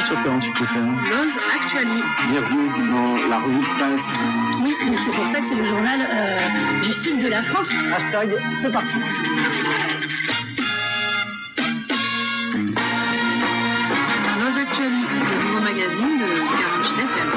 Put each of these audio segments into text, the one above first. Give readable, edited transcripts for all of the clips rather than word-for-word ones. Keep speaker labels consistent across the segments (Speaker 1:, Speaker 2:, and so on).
Speaker 1: sur 48 FM.
Speaker 2: Lose Actually.
Speaker 1: Bienvenue dans la revue de presse.
Speaker 2: Oui, donc c'est pour ça que c'est le journal du sud de la France.
Speaker 3: Hashtag, c'est parti.
Speaker 2: Lose Actually, le nouveau magazine de 48 FM.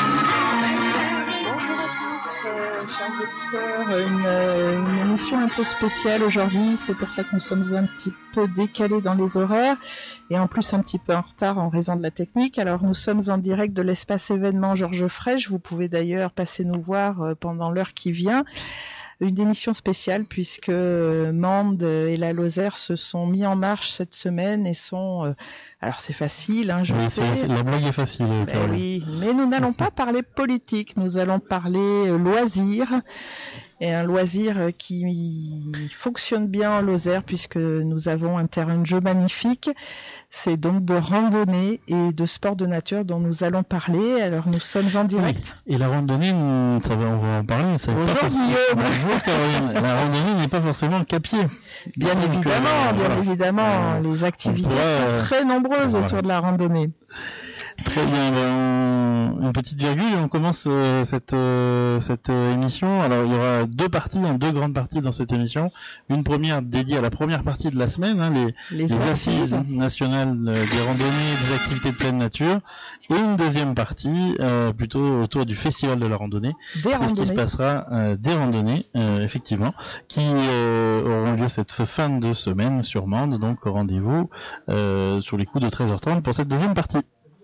Speaker 4: Chers auditeurs, une émission un peu spéciale aujourd'hui, c'est pour ça que nous sommes un petit peu décalés dans les horaires et en plus un petit peu en retard en raison de la technique. Alors nous sommes en direct de l'espace événement Georges Frêche, vous pouvez d'ailleurs passer nous voir pendant l'heure qui vient. Une émission spéciale puisque Mende et la Lozère se sont mis en marche cette semaine et sont... alors c'est facile, hein, je sais.
Speaker 5: La blague est facile.
Speaker 4: Oui, mais nous n'allons pas parler politique, nous allons parler loisirs. Et un loisir qui fonctionne bien en Lozère puisque nous avons un terrain de jeu magnifique. C'est donc de randonnée et de sport de nature dont nous allons parler. Alors nous sommes en direct.
Speaker 5: Oui. Et la randonnée, on va en parler.
Speaker 4: Bonjour Guillaume.
Speaker 5: Bonjour Caroline. La randonnée n'est pas forcément le cap-pied.
Speaker 4: Bien évidemment, les activités sont très nombreuses autour de la randonnée.
Speaker 5: Très bien, une petite virgule et on commence cette émission. Alors il y aura deux grandes parties dans cette émission. Une première dédiée à la première partie de la semaine, les assises nationales des randonnées et des activités de pleine nature, et une deuxième partie plutôt autour du festival de la randonnée. Ce qui se passera des randonnées, effectivement, qui auront lieu cette fin de semaine sur Mende. Donc rendez-vous sur les coups de 13h30 pour cette deuxième partie.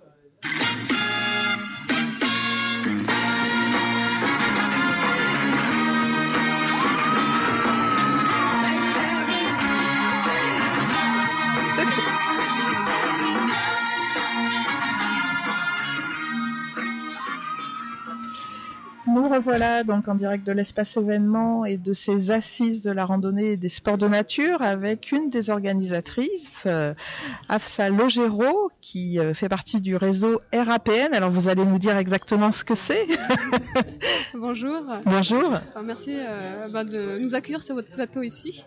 Speaker 4: Nous revoilà donc en direct de l'espace événement et de ces assises de la randonnée et des sports de nature avec une des organisatrices, Afsa Logero, qui fait partie du réseau RAPN. Alors vous allez nous dire exactement ce que c'est.
Speaker 6: Bonjour.
Speaker 4: Bonjour.
Speaker 6: Merci de nous accueillir sur votre plateau ici.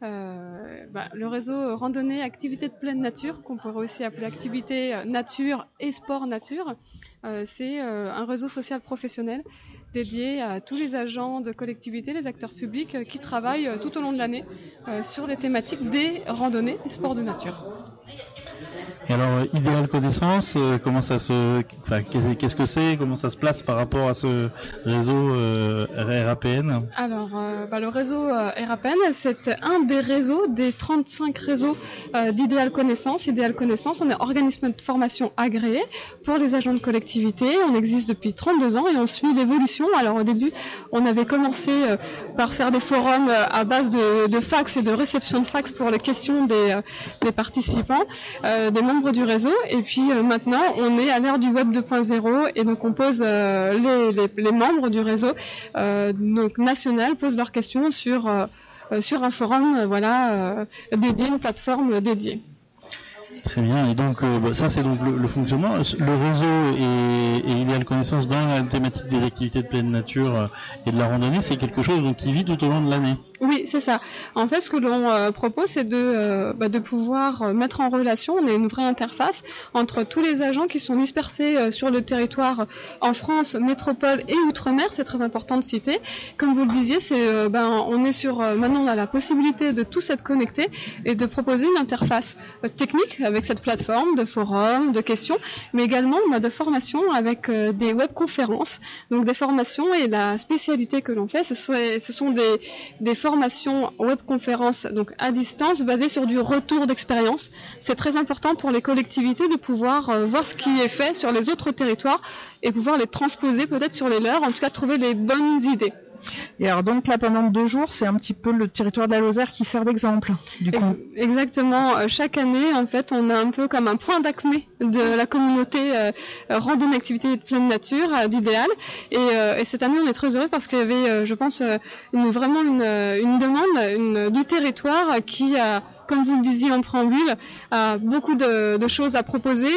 Speaker 6: Le réseau randonnée activité de pleine nature, qu'on pourrait aussi appeler activité nature et sport nature, c'est un réseau social professionnel dédié à tous les agents de collectivité, les acteurs publics qui travaillent tout au long de l'année sur les thématiques des randonnées et sports de nature.
Speaker 5: Et alors, Idéal Connaissance, qu'est-ce que c'est, comment ça se place par rapport à ce réseau RAPN?
Speaker 6: Alors, le réseau RAPN, c'est un des réseaux, des 35 réseaux d'Idéal Connaissance. Idéal Connaissance, on est organisme de formation agréé pour les agents de collectivité. On existe depuis 32 ans et on suit l'évolution. Alors, au début, on avait commencé par faire des forums à base de fax et de réception de fax pour les questions des participants, des membres du réseau, et puis maintenant on est à l'ère du web 2.0 et donc on pose les membres du réseau donc national posent leurs questions sur un forum dédié, une plateforme dédiée.
Speaker 5: Très bien, et donc ça c'est donc le fonctionnement. Le réseau et Idéal Connaissance dans la thématique des activités de pleine nature et de la randonnée, c'est quelque chose donc qui vit tout au long de l'année.
Speaker 6: Oui, c'est ça. En fait, ce que l'on propose, c'est de pouvoir mettre en relation, on a une vraie interface entre tous les agents qui sont dispersés sur le territoire en France, métropole et outre-mer. C'est très important de citer. Comme vous le disiez, on est maintenant on a la possibilité de tous être connectés et de proposer une interface technique avec cette plateforme de forums, de questions, mais également de formation avec des webconférences. Donc des formations, et la spécialité que l'on fait, ce sont des formations webconférences donc à distance basées sur du retour d'expérience. C'est très important pour les collectivités de pouvoir voir ce qui est fait sur les autres territoires et pouvoir les transposer peut-être sur les leurs, en tout cas trouver les bonnes idées.
Speaker 4: Et alors donc là pendant 2 jours, c'est un petit peu le territoire de la Lozère qui sert d'exemple du coup.
Speaker 6: Exactement. Chaque année en fait on a un peu comme un point d'acmé de la communauté randonnée activité de pleine nature d'Idéal, et cette année on est très heureux parce qu'il y avait je pense une demande du territoire qui a, comme vous le disiez en préambule, a beaucoup de choses à proposer,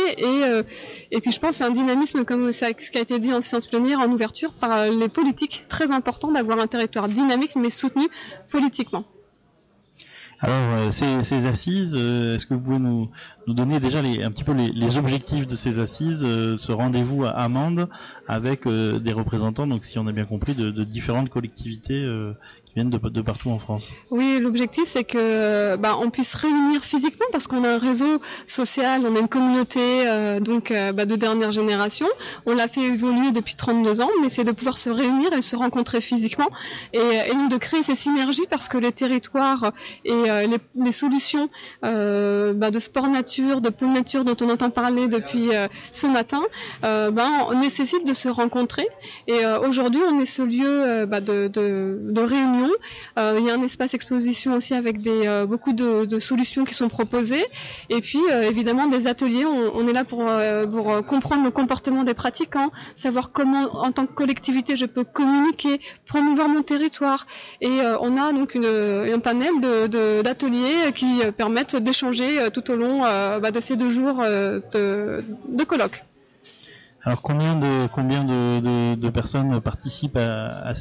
Speaker 6: et puis je pense que c'est un dynamisme, comme ce qui a été dit en séance plénière en ouverture par les politiques, très important d'avoir un territoire dynamique mais soutenu politiquement.
Speaker 5: Alors, ces assises, est-ce que vous pouvez nous donner déjà un petit peu les objectifs de ces assises, ce rendez-vous à Mende avec des représentants, donc si on a bien compris, de différentes collectivités qui viennent de partout en France?
Speaker 6: Oui, l'objectif c'est que on puisse réunir physiquement, parce qu'on a un réseau social, on a une communauté de dernière génération. On l'a fait évoluer depuis 32 ans, mais c'est de pouvoir se réunir et se rencontrer physiquement et donc de créer ces synergies, parce que les territoires et les solutions de sport nature, de pôle nature dont on entend parler depuis ce matin, on nécessite de se rencontrer. Et aujourd'hui, on est ce lieu de réunion. Il y a un espace exposition aussi avec beaucoup de solutions qui sont proposées. Et puis, évidemment, des ateliers. On est là pour comprendre le comportement des pratiquants, savoir comment, en tant que collectivité, je peux communiquer, promouvoir mon territoire. Et on a donc un panel d'ateliers qui permettent d'échanger tout au long de ces 2 jours de colloques.
Speaker 5: Alors combien de personnes participent à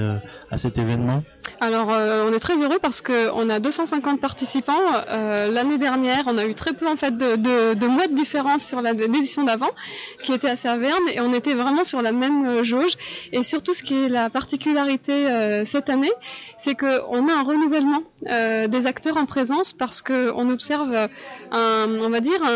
Speaker 5: cet événement? Alors
Speaker 6: on est très heureux parce que on a 250 participants. L'année dernière, on a eu très peu en fait de mois de différence sur l'édition d'avant, qui était à Saverne, et on était vraiment sur la même jauge. Et surtout, ce qui est la particularité cette année, c'est que on a un renouvellement des acteurs en présence, parce que on observe une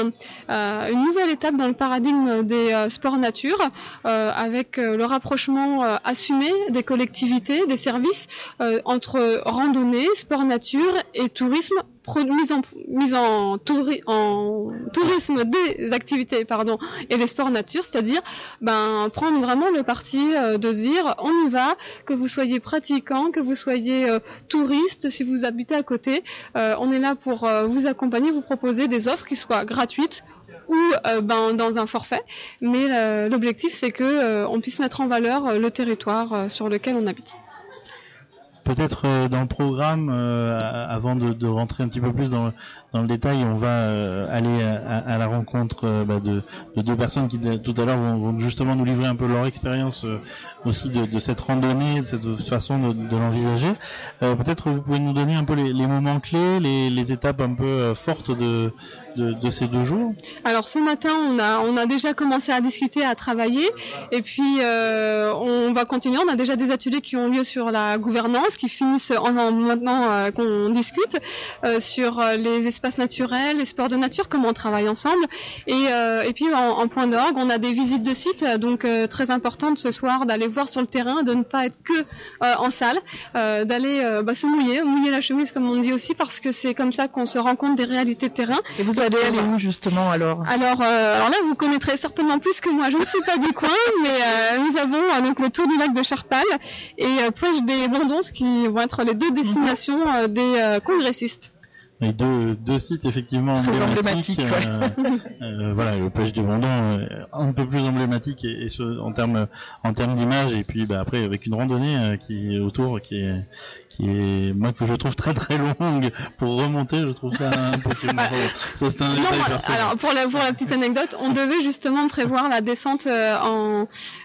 Speaker 6: nouvelle étape dans le paradigme des sports nature, avec le rapprochement assumé des collectivités, des services entre randonnée, sport nature et tourisme, mise en tourisme des activités et les sports nature, c'est-à-dire prendre vraiment le parti de se dire on y va, que vous soyez pratiquant, que vous soyez touriste, si vous habitez à côté, on est là pour vous accompagner, vous proposer des offres qui soient gratuites ou dans un forfait, mais l'objectif c'est que on puisse mettre en valeur le territoire sur lequel on habite.
Speaker 5: Peut-être dans le programme, avant de rentrer un petit peu plus dans le détail, on va aller à la rencontre de 2 personnes qui tout à l'heure vont justement nous livrer un peu leur expérience aussi de cette randonnée, de cette façon de l'envisager. Peut-être vous pouvez nous donner un peu les moments clés, les étapes un peu fortes de ces 2 jours. Alors ce matin, on a déjà commencé à discuter, à travailler, et puis on va continuer. On a déjà des ateliers qui ont lieu sur la gouvernance, qui finissent maintenant qu'on discute sur les espaces naturels, les sports de nature, comment on travaille ensemble. Et puis en point d'orgue, on a des visites de sites, donc très importante ce soir d'aller voir sur le terrain, de ne pas être que en salle, d'aller se mouiller la chemise comme on dit aussi, parce que c'est comme ça qu'on se rend compte des réalités de terrain.
Speaker 4: Et vous allez aller où justement alors
Speaker 6: là, vous connaîtrez certainement plus que moi. Je ne suis pas du coin, mais nous avons donc le tour du lac de Charpal et Plage des Bondons, qui vont être les 2 destinations des congressistes.
Speaker 5: Et deux sites effectivement emblématiques. Voilà, le Plage du Bondon un peu plus emblématique et en termes d'image, et puis après avec une randonnée qui est autour, qui est moi que je trouve très très longue pour remonter, je trouve ça impossible. Ça c'est un détail personnel.
Speaker 6: Alors pour la petite anecdote, on devait justement prévoir la descente en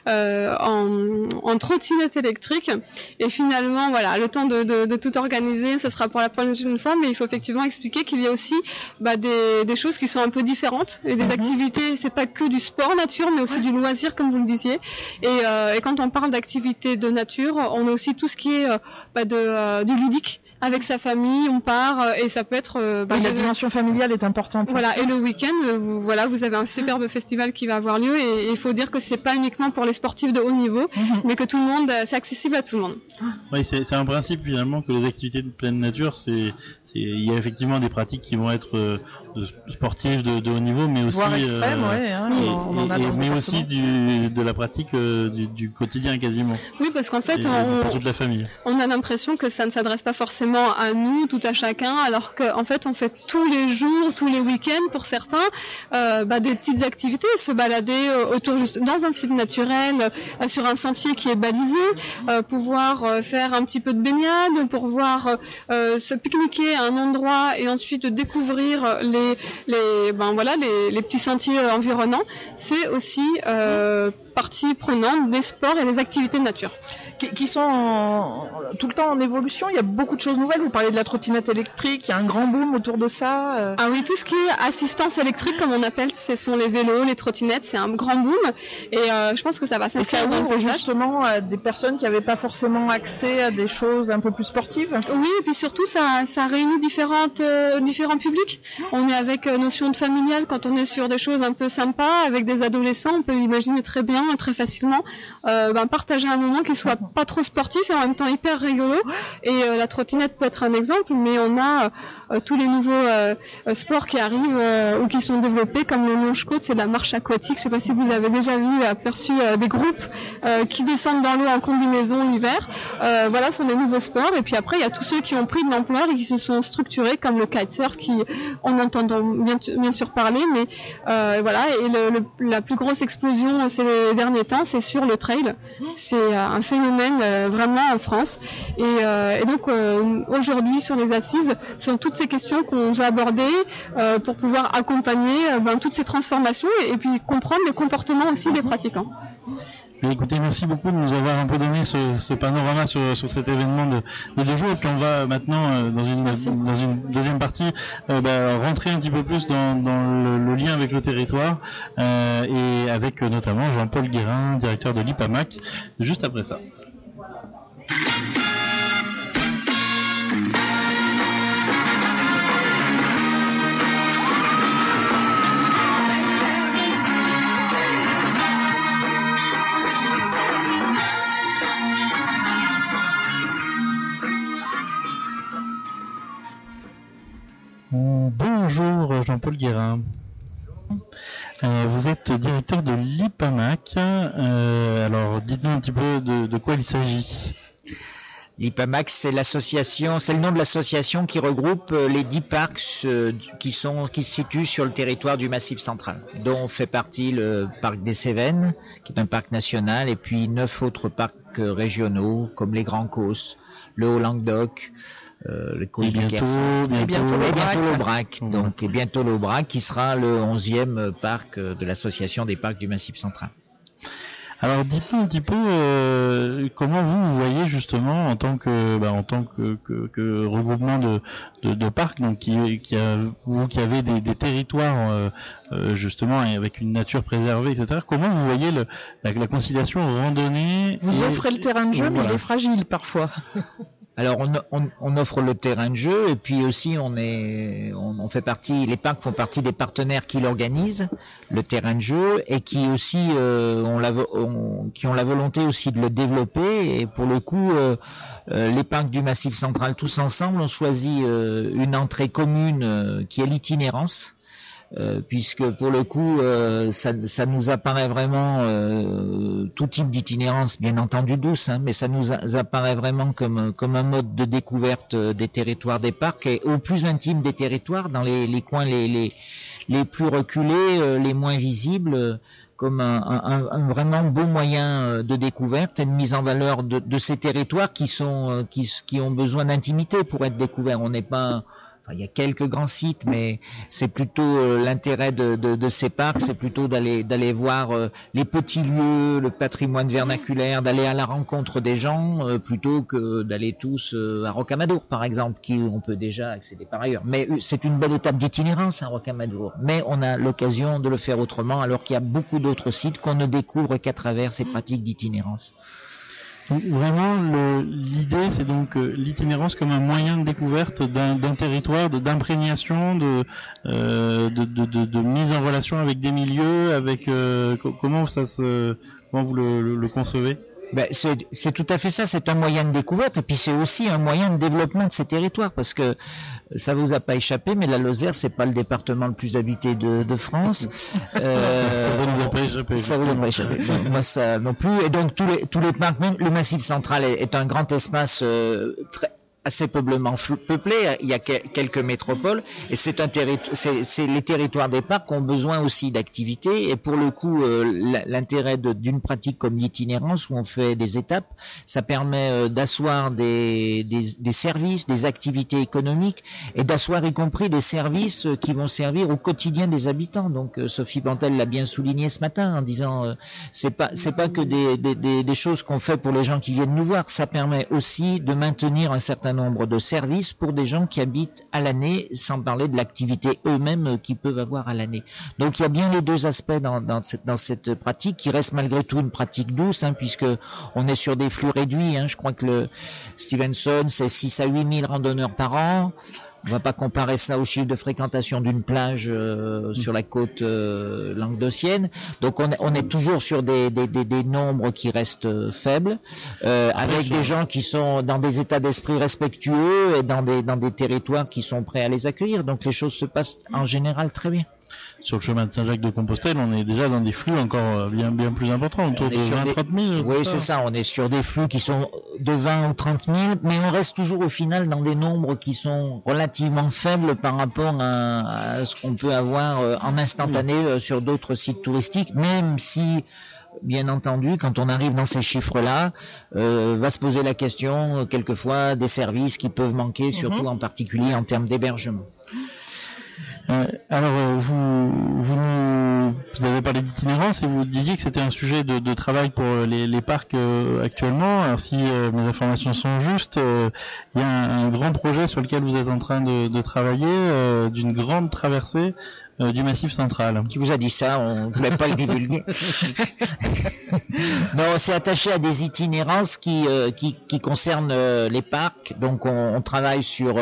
Speaker 6: trottinette électrique, et finalement voilà, le temps de tout organiser, ce sera pour la prochaine fois, mais il faut effectivement expliquer qu'il y a aussi des choses qui sont un peu différentes, et des activités, c'est pas que du sport nature, mais aussi du loisir comme vous le disiez, et quand on parle d'activités de nature, on a aussi tout ce qui est du ludique. Avec sa famille, on part, et ça peut être...
Speaker 4: la dimension familiale est importante.
Speaker 6: Voilà, et le week-end, vous avez un superbe festival qui va avoir lieu, et il faut dire que c'est pas uniquement pour les sportifs de haut niveau, mais que tout le monde, c'est accessible à tout le monde.
Speaker 5: Oui, c'est un principe finalement que les activités de pleine nature, il y a effectivement des pratiques qui vont être sportives de haut niveau, mais aussi...
Speaker 4: voire extrême,
Speaker 5: mais aussi de la pratique du quotidien quasiment.
Speaker 6: Oui, parce qu'en fait,
Speaker 5: pour toute la famille.
Speaker 6: On a l'impression que ça ne s'adresse pas forcément à nous, tout à chacun, alors qu'en fait on fait tous les jours, tous les week-ends pour certains, des petites activités, se balader autour juste dans un site naturel, sur un sentier qui est balisé, pouvoir faire un petit peu de baignade, pouvoir se pique-niquer à un endroit et ensuite découvrir les petits sentiers environnants. C'est aussi partie prenante des sports et des activités de nature.
Speaker 4: qui sont tout le temps en évolution. Il y a beaucoup de choses nouvelles. Vous parlez de la trottinette électrique, il y a un grand boom autour de ça.
Speaker 6: Ah oui, tout ce qui est assistance électrique, comme on appelle, ce sont les vélos, les trottinettes, c'est un grand boom. Et je pense que ça va s'inscrire dans le
Speaker 4: ouvre justement à des personnes qui n'avaient pas forcément accès à des choses un peu plus sportives.
Speaker 6: Oui, et puis surtout, ça réunit différents publics. On est avec notion de familial quand on est sur des choses un peu sympas, avec des adolescents, on peut imaginer très bien, très facilement, partager un moment qui soit pas trop sportif et en même temps hyper rigolo. Et la trottinette peut être un exemple, mais on a tous les nouveaux sports qui arrivent ou qui sont développés, comme le longe-côte, c'est de la marche aquatique. Je sais pas si vous avez déjà aperçu des groupes qui descendent dans l'eau en combinaison l'hiver. Voilà, ce sont des nouveaux sports. Et puis après, il y a tous ceux qui ont pris de l'ampleur et qui se sont structurés, comme le kitesurf, qui on entend bien sûr parler, mais voilà. Et la plus grosse explosion ces derniers temps, c'est sur le trail. C'est un phénomène vraiment en France. Et donc aujourd'hui, sur les assises, ce sont toutes ces questions qu'on veut aborder pour pouvoir accompagner toutes ces transformations et puis comprendre les comportements aussi des pratiquants.
Speaker 5: Mais écoutez, merci beaucoup de nous avoir un peu donné ce panorama sur cet événement de 2 jours. Et puis on va maintenant, dans une deuxième partie, rentrer un petit peu plus dans le lien avec le territoire et avec notamment Jean-Paul Guérin, directeur de l'IPAMAC, juste après ça. Bonjour Jean-Paul Guérin. Vous êtes directeur de l'IPAMAC. Alors dites-nous un petit peu de quoi il s'agit.
Speaker 3: L'IPAMAC, c'est le nom de l'association qui regroupe les 10 parcs qui se situent sur le territoire du Massif central, dont fait partie le parc des Cévennes, qui est un parc national, et puis 9 autres parcs régionaux, comme les Grands Causses, le Haut-Languedoc, le Causse du Quercy, et bientôt l'Aubrac. Donc, et bientôt l'Aubrac, qui sera le 11e parc de l'association des parcs du Massif central.
Speaker 5: Alors dites-nous un petit peu comment vous voyez justement en tant que regroupement de parcs, donc vous qui avez des territoires justement avec une nature préservée, etc. Comment vous voyez la conciliation randonnée?
Speaker 4: Vous offrez le terrain de jeu, mais il est fragile parfois.
Speaker 3: Alors on offre le terrain de jeu et puis aussi on fait partie, les parcs font partie des partenaires qui l'organisent, le terrain de jeu, et qui aussi qui ont la volonté aussi de le développer. Et pour le coup, les parcs du Massif central tous ensemble ont choisi une entrée commune qui est l'itinérance. Puisque pour le coup ça nous apparaît vraiment tout type d'itinérance, bien entendu douce, mais ça nous apparaît vraiment comme un mode de découverte des territoires des parcs, et au plus intime des territoires, dans les coins les plus reculés, les moins visibles, comme un vraiment beau moyen de découverte et de mise en valeur de ces territoires qui ont besoin d'intimité pour être découverts. On n'est pas il y a quelques grands sites, mais c'est plutôt l'intérêt de ces parcs, c'est plutôt d'aller voir les petits lieux, le patrimoine vernaculaire, d'aller à la rencontre des gens, plutôt que d'aller tous à Rocamadour, par exemple, qui on peut déjà accéder par ailleurs. Mais c'est une belle étape d'itinérance à Rocamadour, mais on a l'occasion de le faire autrement, alors qu'il y a beaucoup d'autres sites qu'on ne découvre qu'à travers ces pratiques d'itinérance.
Speaker 5: Donc, vraiment, l'idée, c'est donc l'itinérance comme un moyen de découverte d'un territoire, d'imprégnation, de mise en relation avec des milieux, avec comment vous le concevez?
Speaker 3: C'est tout à fait ça, c'est un moyen de découverte, et puis c'est aussi un moyen de développement de ces territoires, parce que ça vous a pas échappé, mais la Lozère, c'est pas le département le plus habité de France.
Speaker 5: Ça vous a pas échappé.
Speaker 3: Ça vous a pas échappé. Donc, moi, ça non plus. Et donc tous les parcs, même le Massif central est un grand espace assez peuplement peuplé. Il y a quelques métropoles et c'est les territoires des parcs ont besoin aussi d'activités. Et pour le coup, l'intérêt d'une pratique comme l'itinérance où on fait des étapes, ça permet d'asseoir des services, des activités économiques et d'asseoir y compris des services qui vont servir au quotidien des habitants. Donc Sophie Pantel l'a bien souligné ce matin en disant c'est pas que des choses qu'on fait pour les gens qui viennent nous voir, ça permet aussi de maintenir un certain nombre de services pour des gens qui habitent à l'année, sans parler de l'activité eux-mêmes qu'ils peuvent avoir à l'année. Donc il y a bien les deux aspects dans cette pratique qui reste malgré tout une pratique douce, puisque on est sur des flux réduits. Je crois que le Stevenson c'est 6 à 8 000 randonneurs par an. On va pas comparer ça au chiffre de fréquentation d'une plage sur la côte languedocienne. Donc on est toujours sur des nombres qui restent faibles, avec des gens qui sont dans des états d'esprit respectueux et dans des territoires qui sont prêts à les accueillir. Donc les choses se passent en général très bien.
Speaker 5: Sur le chemin de Saint-Jacques-de-Compostelle, on est déjà dans des flux encore bien plus importants, autour de 20-30 000.
Speaker 3: Oui, c'est ça. On est sur des flux qui sont de 20 ou 30 000, mais on reste toujours au final dans des nombres qui sont relativement faibles par rapport à ce qu'on peut avoir en instantané sur d'autres sites touristiques, même si... Bien entendu, quand on arrive dans ces chiffres-là, va se poser la question, quelquefois, des services qui peuvent manquer, surtout en particulier en termes d'hébergement.
Speaker 5: Alors, vous avez parlé d'itinérance et vous disiez que c'était un sujet de travail pour les parcs actuellement. Alors, si mes informations sont justes, il y a un grand projet sur lequel vous êtes en train de travailler, d'une grande traversée du Massif central.
Speaker 3: Qui vous a dit ça? On ne voulait pas le divulguer. Non, on s'est attaché à des itinérances qui concernent les parcs. Donc on travaille sur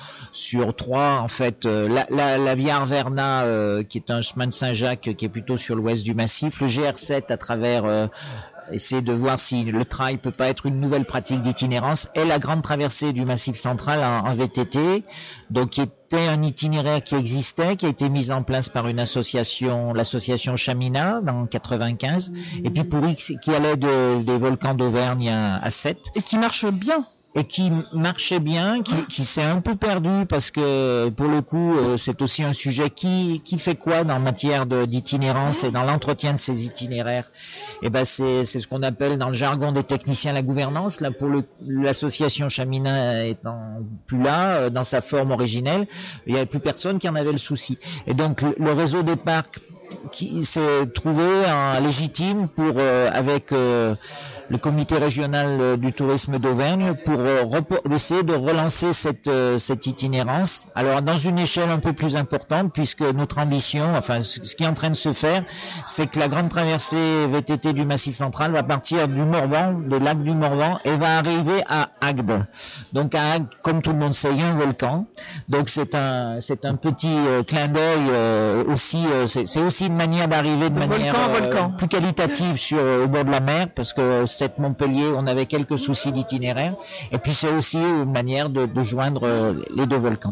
Speaker 3: trois en fait. La Via Arverna qui est un chemin de Saint-Jacques qui est plutôt sur l'ouest du Massif. Le GR7 à travers essayer de voir si le trail peut pas être une nouvelle pratique d'itinérance, et la grande traversée du Massif central en VTT, donc qui était un itinéraire qui existait, qui a été mis en place par une association, l'association Chamina, dans 95, et puis qui allait des volcans d'Auvergne à Sète.
Speaker 4: Et qui marche bien.
Speaker 3: Et qui marchait bien, qui s'est un peu perdu parce que pour le coup c'est aussi un sujet qui fait quoi dans matière d'itinérance et dans l'entretien de ces itinéraires. Et ben c'est ce qu'on appelle dans le jargon des techniciens la gouvernance. Là pour l'association Chamina étant plus là dans sa forme originelle, il n'y avait plus personne qui en avait le souci. Et donc le réseau des parcs qui s'est trouvé légitime pour avec le comité régional du tourisme d'Auvergne pour essayer de relancer cette itinérance. Alors dans une échelle un peu plus importante, puisque notre ambition, enfin ce qui est en train de se faire, c'est que la grande traversée VTT du Massif central va partir du Morvan, des lacs du Morvan, et va arriver à Agde. Donc à Agde, comme tout le monde sait, il y a un volcan. Donc c'est un petit clin d'œil aussi. C'est aussi une manière d'arriver de manière plus qualitative au bord de la mer, parce que cette Montpellier, on avait quelques soucis d'itinéraire, et puis c'est aussi une manière de joindre les deux volcans.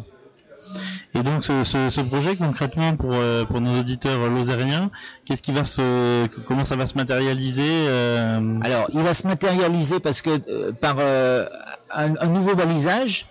Speaker 5: Et donc ce projet concrètement pour nos auditeurs lozériens, comment ça va se matérialiser
Speaker 3: Alors il va se matérialiser parce que par un nouveau balisage,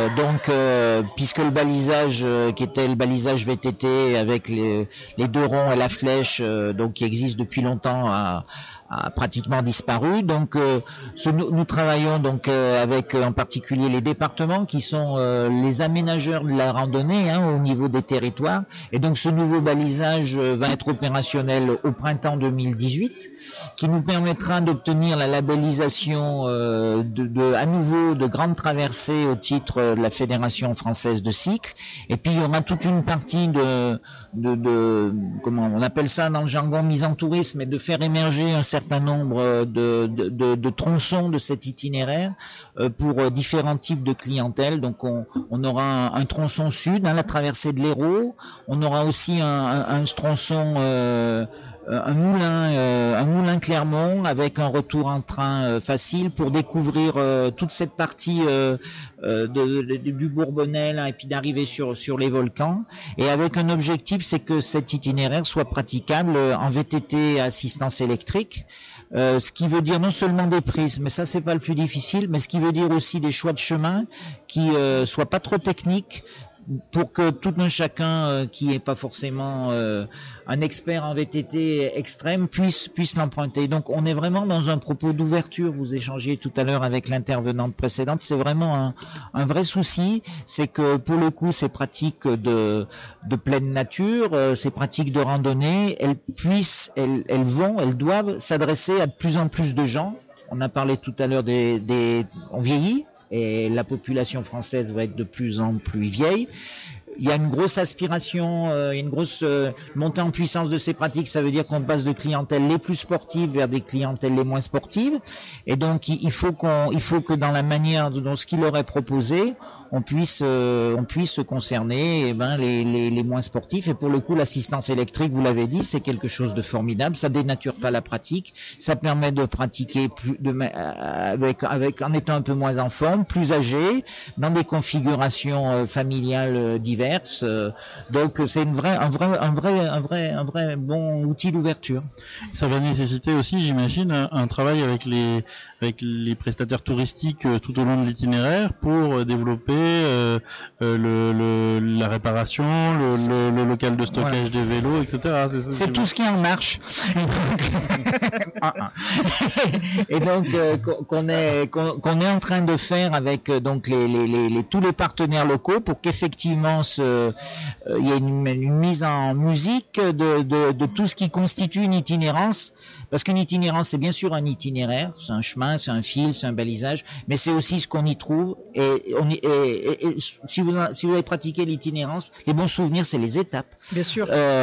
Speaker 3: puisque le balisage qui était le balisage VTT avec les deux ronds et la flèche, donc qui existe depuis longtemps, a pratiquement disparu. Donc nous travaillons donc avec en particulier les départements qui sont les aménageurs de la randonnée au niveau des territoires, et donc ce nouveau balisage va être opérationnel au printemps 2018, qui nous permettra d'obtenir la labellisation à nouveau de grandes traversées au titre de la Fédération française de cycle. Et puis il y aura toute une partie de comment on appelle ça dans le jargon mise en tourisme, et de faire émerger un certain nombre de tronçons de cet itinéraire pour différents types de clientèle. Donc on aura un tronçon sud, la traversée de l'Hérault. On aura aussi un tronçon un moulin Clermont avec un retour en train facile pour découvrir toute cette partie du Bourbonnais là, et puis d'arriver sur les volcans, et avec un objectif, c'est que cet itinéraire soit praticable en VTT à assistance électrique. Ce qui veut dire non seulement des prises, mais ça c'est pas le plus difficile, mais ce qui veut dire aussi des choix de chemin qui soient pas trop techniques, pour que tout un chacun qui n'est pas forcément un expert en VTT extrême puisse l'emprunter. Donc on est vraiment dans un propos d'ouverture. Vous échangiez tout à l'heure avec l'intervenante précédente. C'est vraiment un vrai souci. C'est que pour le coup, ces pratiques de pleine nature, ces pratiques de randonnée, elles doivent s'adresser à de plus en plus de gens. On a parlé tout à l'heure on vieillit. Et la population française va être de plus en plus vieille. Il y a une grosse aspiration, une grosse montée en puissance de ces pratiques. Ça veut dire qu'on passe de clientèles les plus sportives vers des clientèles les moins sportives. Et donc, il faut que dans la manière dont ce qu'il leur est proposé, on puisse concerner les moins sportifs. Et pour le coup, l'assistance électrique, vous l'avez dit, c'est quelque chose de formidable. Ça dénature pas la pratique. Ça permet de pratiquer en étant un peu moins en forme, plus âgé, dans des configurations familiales diverses. Donc c'est un vrai bon outil d'ouverture.
Speaker 5: Ça va nécessiter aussi, j'imagine, un travail avec les prestataires touristiques tout au long de l'itinéraire pour développer la réparation, le local de stockage des vélos, etc.
Speaker 3: C'est tout ce qui est en marche. Et donc qu'on est en train de faire avec donc tous les partenaires locaux pour qu'effectivement il y ait une mise en musique de tout ce qui constitue une itinérance, parce qu'une itinérance c'est bien sûr un itinéraire, c'est un chemin, c'est un fil, c'est un balisage, mais c'est aussi ce qu'on y trouve. Et si vous avez pratiqué l'itinérance, les bons souvenirs c'est les étapes.
Speaker 4: Bien sûr.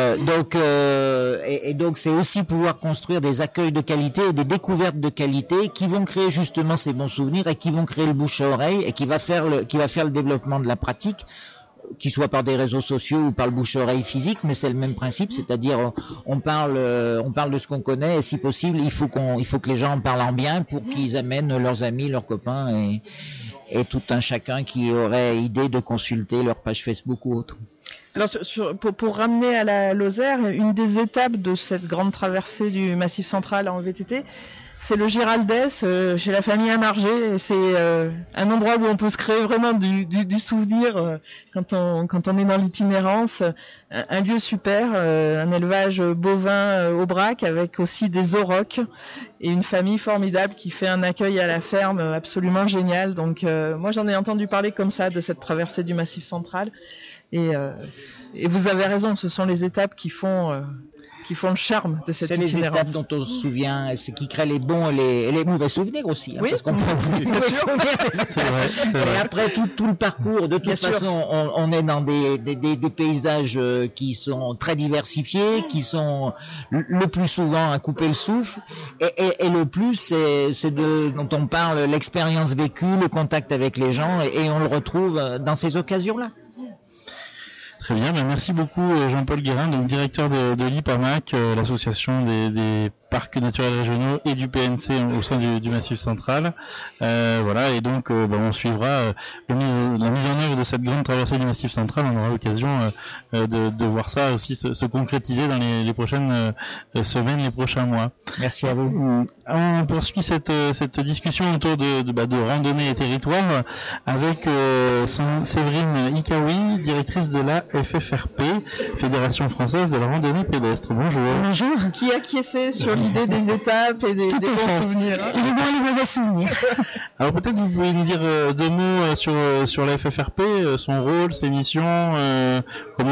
Speaker 3: Donc c'est aussi pouvoir construire des accueils de qualité et des découvertes de qualité qui vont créer justement ces bons souvenirs et qui vont créer le bouche à oreille et qui va faire le développement de la pratique, qu'il soit par des réseaux sociaux ou par le bouche-oreille physique, mais c'est le même principe, c'est-à-dire on parle de ce qu'on connaît et si possible il faut que les gens en parlent en bien pour qu'ils amènent leurs amis, leurs copains et tout un chacun qui aurait idée de consulter leur page Facebook ou autre.
Speaker 4: Alors pour ramener à la Lozère, une des étapes de cette grande traversée du Massif central en VTT, c'est le Giraldès chez la famille Amargé. C'est un endroit où on peut se créer vraiment du souvenir quand on est dans l'itinérance. Un lieu super, un élevage bovin au Brac avec aussi des aurochs et une famille formidable qui fait un accueil à la ferme absolument génial. Donc moi j'en ai entendu parler comme ça de cette traversée du Massif central et vous avez raison, ce sont les étapes qui font le charme de cette itinérance.
Speaker 3: C'est les étapes dont on se souvient, c'est qui crée les bons et les mauvais souvenirs aussi. Hein,
Speaker 4: oui,
Speaker 3: parce qu'on peut mauvais souvenirs. C'est vrai. Et après tout le parcours, de toute façon, on est dans des paysages qui sont très diversifiés, qui sont le plus souvent à couper le souffle. Et le plus, c'est dont on parle, l'expérience vécue, le contact avec les gens, et on le retrouve dans ces occasions-là.
Speaker 5: Très bien, merci beaucoup Jean-Paul Guérin, donc directeur de l'IPAMAC, l'association des parcs naturels régionaux et du PNC au sein du Massif central. Voilà, et donc on suivra la mise en œuvre de cette grande traversée du Massif central. On aura l'occasion de voir ça aussi se concrétiser dans les prochaines semaines, les prochains mois.
Speaker 3: Merci à vous.
Speaker 5: On poursuit cette discussion autour de randonnée et territoire avec Séverine Ikaoui, directrice de la FFRP, Fédération française de la randonnée pédestre. Bonjour.
Speaker 7: Bonjour.
Speaker 4: Qui acquiesçait sur l'idée des étapes et des bons souvenirs.
Speaker 7: Les bons et les mauvais souvenirs.
Speaker 5: Alors peut-être vous pouvez nous dire deux mots sur la FFRP, son rôle, ses missions, quel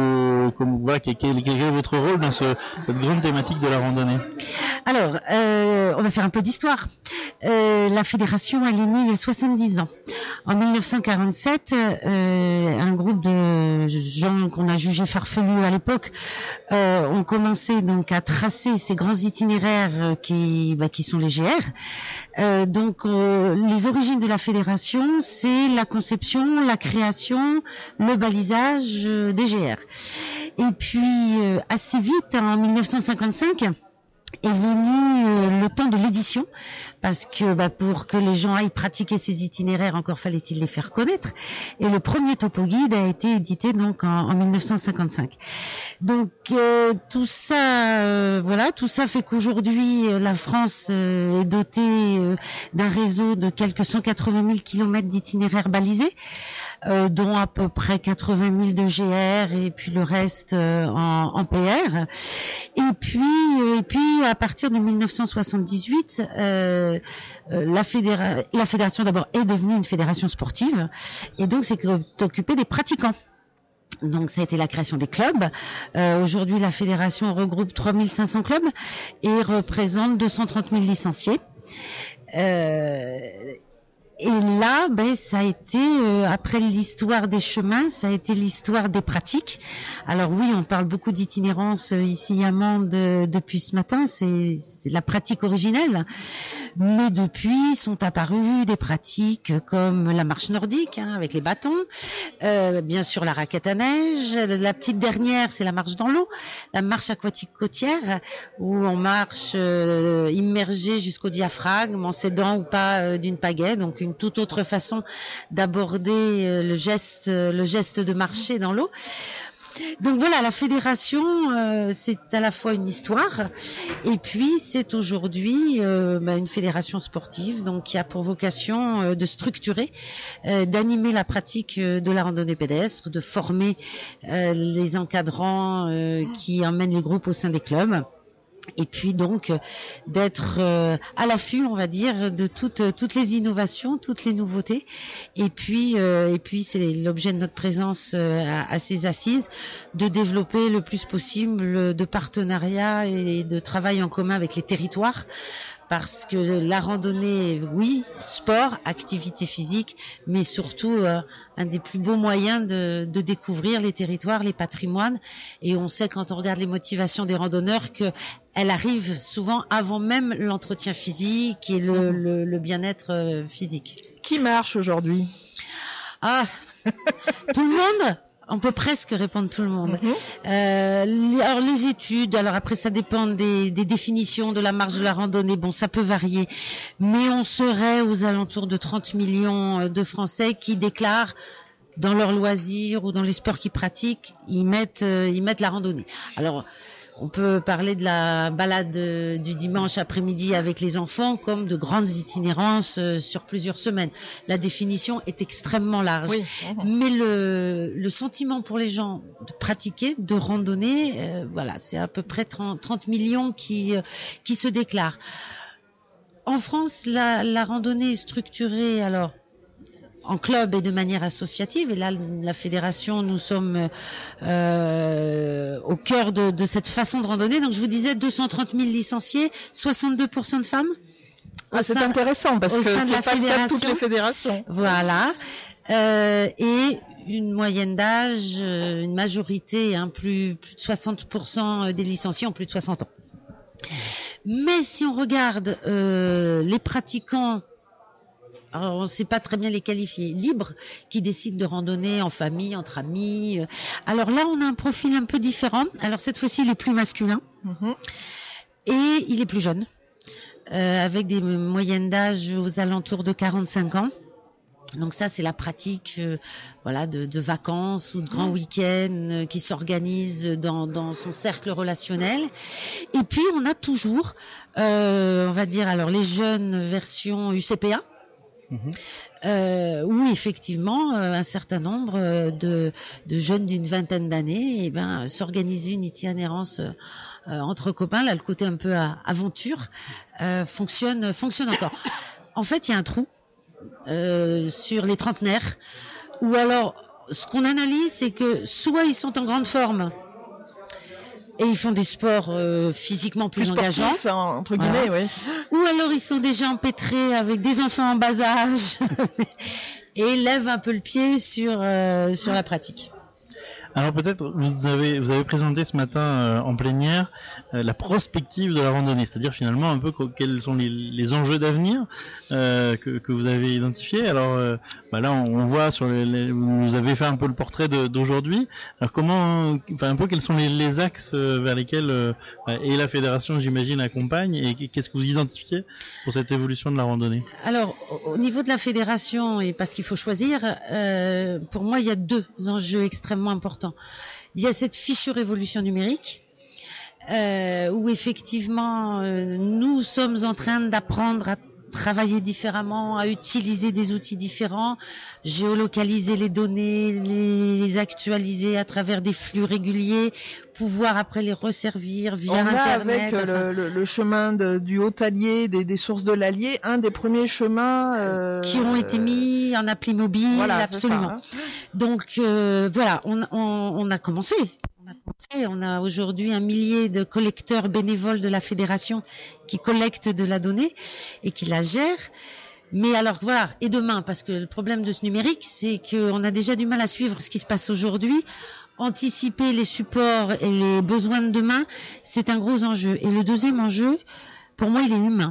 Speaker 5: est votre rôle dans cette grande thématique de la randonnée?
Speaker 7: Alors, on va faire un peu d'histoire. La fédération elle est née il y a 70 ans. En 1947, un groupe de gens qu'on a jugés farfelus à l'époque ont commencé donc à tracer ces grands itinéraires qui sont les GR. Donc les origines de la fédération, c'est la conception, la création, le balisage des GR. Et puis assez vite, en 1955, est venu le temps de l'édition, parce que pour que les gens aillent pratiquer ces itinéraires, encore fallait-il les faire connaître. Et le premier topo guide a été édité donc en 1955. Donc tout ça, tout ça fait qu'aujourd'hui la France est dotée d'un réseau de quelques 180 000 kilomètres d'itinéraires balisés, dont à peu près 80 000 de GR et puis le reste en PR. Et puis à partir de 1978, la fédération d'abord est devenue une fédération sportive et donc c'est occupée des pratiquants. Donc ça a été la création des clubs. Aujourd'hui la fédération regroupe 3500 clubs et représente 230 000 licenciés. Et là, ça a été, après l'histoire des chemins, ça a été l'histoire des pratiques. Alors oui, on parle beaucoup d'itinérance ici à Mende depuis ce matin, c'est la pratique originelle. Mais depuis sont apparues des pratiques comme la marche nordique, avec les bâtons, bien sûr la raquette à neige, la petite dernière c'est la marche dans l'eau, la marche aquatique côtière où on marche immergé jusqu'au diaphragme en s'aidant ou pas d'une pagaie, donc une toute autre façon d'aborder le geste de marcher dans l'eau. Donc voilà, la fédération, c'est à la fois une histoire et puis c'est aujourd'hui une fédération sportive donc qui a pour vocation de structurer, d'animer la pratique de la randonnée pédestre, de former les encadrants qui emmènent les groupes au sein des clubs. Et puis donc d'être à l'affût, on va dire, de toutes les innovations, toutes les nouveautés. Et puis c'est l'objet de notre présence à ces assises, de développer le plus possible de partenariats et de travail en commun avec les territoires. Parce que la randonnée, oui, sport, activité physique, mais surtout un des plus beaux moyens de découvrir les territoires, les patrimoines. Et on sait quand on regarde les motivations des randonneurs que elle arrive souvent avant même l'entretien physique et le bien-être physique.
Speaker 4: Qui marche aujourd'hui ?
Speaker 7: Tout le monde ? On peut presque répondre tout le monde. Alors les études, alors après ça dépend des définitions de la marche de la randonnée. Bon, ça peut varier, mais on serait aux alentours de 30 millions de Français qui déclarent dans leurs loisirs ou dans les sports qu'ils pratiquent, ils mettent la randonnée. Alors on peut parler de la balade du dimanche après-midi avec les enfants comme de grandes itinérances sur plusieurs semaines. La définition est extrêmement large. Oui. Mais le sentiment pour les gens de pratiquer, de randonner, c'est à peu près 30 millions qui se déclarent. En France, la randonnée est structurée en club et de manière associative. Et là, la fédération, nous sommes au cœur de cette façon de randonner. Donc, je vous disais 230 000 licenciés, 62% de femmes.
Speaker 4: C'est intéressant parce que c'est pas le cas de toutes les fédérations.
Speaker 7: Voilà. Et une moyenne d'âge, une majorité, plus de 60% des licenciés ont plus de 60 ans. Mais si on regarde les pratiquants, alors on ne sait pas très bien les qualifier, libres, qui décident de randonner en famille, entre amis. Alors là, on a un profil un peu différent. Alors cette fois-ci, il est plus masculin et il est plus jeune, avec des moyennes d'âge aux alentours de 45 ans. Donc ça, c'est la pratique de vacances ou de grands week-ends qui s'organisent dans son cercle relationnel. Et puis, on a toujours, on va dire, les jeunes versions UCPA, où effectivement un certain nombre de jeunes d'une vingtaine d'années s'organiser une itinérance entre copains, là le côté un peu aventure fonctionne encore. En fait, il y a un trou sur les trentenaires où alors ce qu'on analyse, c'est que soit ils sont en grande forme et ils font des sports physiquement plus engageants,
Speaker 4: entre guillemets, oui.
Speaker 7: Ou alors ils sont déjà empêtrés avec des enfants en bas âge et lèvent un peu le pied sur la pratique.
Speaker 5: Alors peut-être vous avez présenté ce matin en plénière la prospective de la randonnée, c'est-à-dire finalement un peu quels sont les enjeux d'avenir que vous avez identifiés. Alors là on voit vous avez fait un peu le portrait d'aujourd'hui. Alors un peu quels sont les axes vers lesquels et la fédération j'imagine accompagne, et qu'est-ce que vous identifiez pour cette évolution de la randonnée?
Speaker 7: Alors au niveau de la fédération, et parce qu'il faut choisir, pour moi il y a deux enjeux extrêmement importants. Il y a cette fichue révolution numérique où effectivement nous sommes en train d'apprendre à travailler différemment, à utiliser des outils différents, géolocaliser les données, les actualiser à travers des flux réguliers, pouvoir après les resservir via Internet.
Speaker 4: Avec le chemin du Haut-Allier, des sources de l'Allier, un des premiers chemins
Speaker 7: qui ont été mis en appli mobile, voilà, absolument. Ça, hein. Donc voilà, on a commencé. On a aujourd'hui 1 millier de collecteurs bénévoles de la fédération qui collectent de la donnée et qui la gèrent. Mais alors voilà, et demain, parce que le problème de ce numérique, c'est qu'on a déjà du mal à suivre ce qui se passe aujourd'hui. Anticiper les supports et les besoins de demain, c'est un gros enjeu. Et le deuxième enjeu, pour moi, il est humain.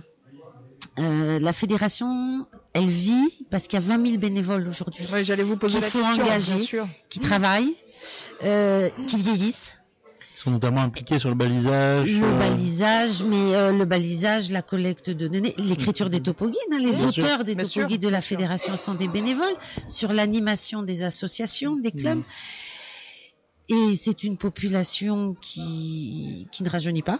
Speaker 7: La fédération, elle vit parce qu'il y a 20 000 bénévoles aujourd'hui
Speaker 4: j'allais vous poser
Speaker 7: qui sont engagés, qui travaillent, qui vieillissent.
Speaker 5: Ils sont notamment impliqués sur le balisage.
Speaker 7: Le balisage, la collecte de données, l'écriture des topoguides. Les auteurs des topoguides de la fédération sont des bénévoles, sur l'animation des associations, des clubs. Et c'est une population qui ne rajeunit pas.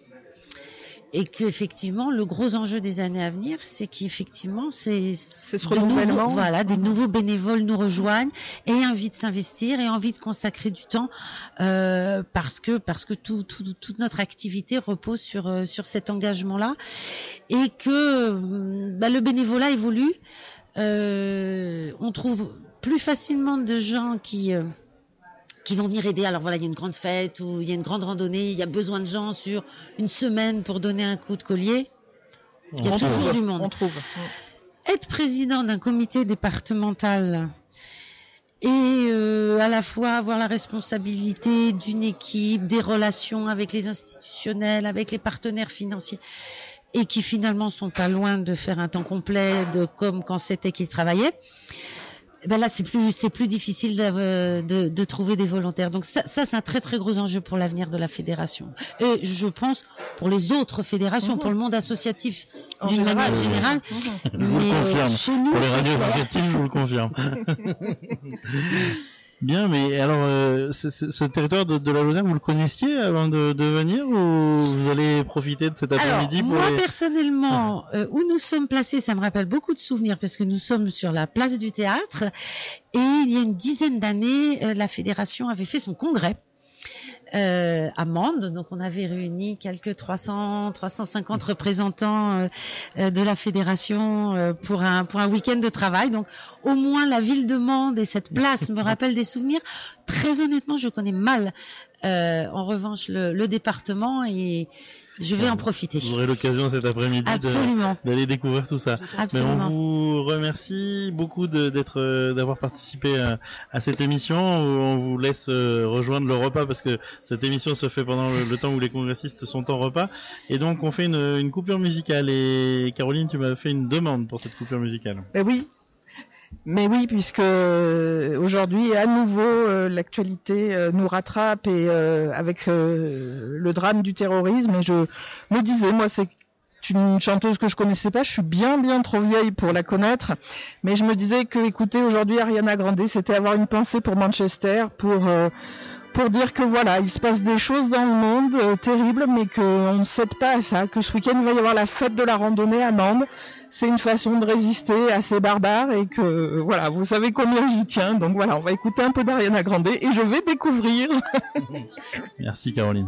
Speaker 7: Et qu'effectivement, le gros enjeu des années à venir, c'est qu'effectivement, c'est
Speaker 4: ce renouvellement.
Speaker 7: Des nouveaux bénévoles nous rejoignent et envie de s'investir et envie de consacrer du temps parce que toute notre activité repose sur cet engagement-là, et que le bénévolat évolue. On trouve plus facilement de gens qui vont venir aider. Alors voilà, il y a une grande fête ou il y a une grande randonnée, il y a besoin de gens sur une semaine pour donner un coup de collier. Il y a toujours du monde. Être président d'un comité départemental et à la fois avoir la responsabilité d'une équipe, des relations avec les institutionnels, avec les partenaires financiers, et qui finalement sont pas loin de faire un temps complet comme quand c'était qu'ils travaillaient. Là, c'est plus difficile de trouver des volontaires. Donc ça c'est un très très gros enjeu pour l'avenir de la fédération. Et je pense pour les autres fédérations, pour le monde associatif d'une manière générale.
Speaker 5: Je vous le confirme.
Speaker 7: Chez nous,
Speaker 5: pour les radios associatives, je vous le confirme. Bien, mais alors, ce territoire de la Lozère, vous le connaissiez avant de venir, ou vous allez profiter de cet après-midi
Speaker 7: personnellement, où nous sommes placés, ça me rappelle beaucoup de souvenirs, parce que nous sommes sur la place du théâtre, et il y a une dizaine d'années, la fédération avait fait son congrès à Mende, donc on avait réuni quelques 350 représentants de la fédération pour un week-end de travail. Donc au moins la ville de Mende et cette place me rappellent des souvenirs. Très honnêtement, je connais mal en revanche le département, et je vais en profiter.
Speaker 5: Vous aurez l'occasion cet après-midi d'aller découvrir tout ça.
Speaker 7: Absolument.
Speaker 5: Mais on vous remercie beaucoup d'avoir participé à cette émission. On vous laisse rejoindre le repas, parce que cette émission se fait pendant le temps où les congressistes sont en repas. Et donc on fait une coupure musicale. Et Caroline, tu m'as fait une demande pour cette coupure musicale.
Speaker 4: Mais oui, puisque aujourd'hui, à nouveau, l'actualité nous rattrape, et avec le drame du terrorisme. Et je me disais, moi, c'est une chanteuse que je connaissais pas, je suis bien trop vieille pour la connaître, mais je me disais que écouter aujourd'hui Ariana Grande, c'était avoir une pensée pour Manchester, pour dire que voilà, il se passe des choses dans le monde terribles, mais qu'on ne cède pas à ça, que ce week-end il va y avoir la fête de la randonnée à Mende. C'est une façon de résister à ces barbares, et que voilà, vous savez combien j'y tiens. Donc voilà, on va écouter un peu d'Ariana Grande et je vais découvrir.
Speaker 5: Merci Caroline.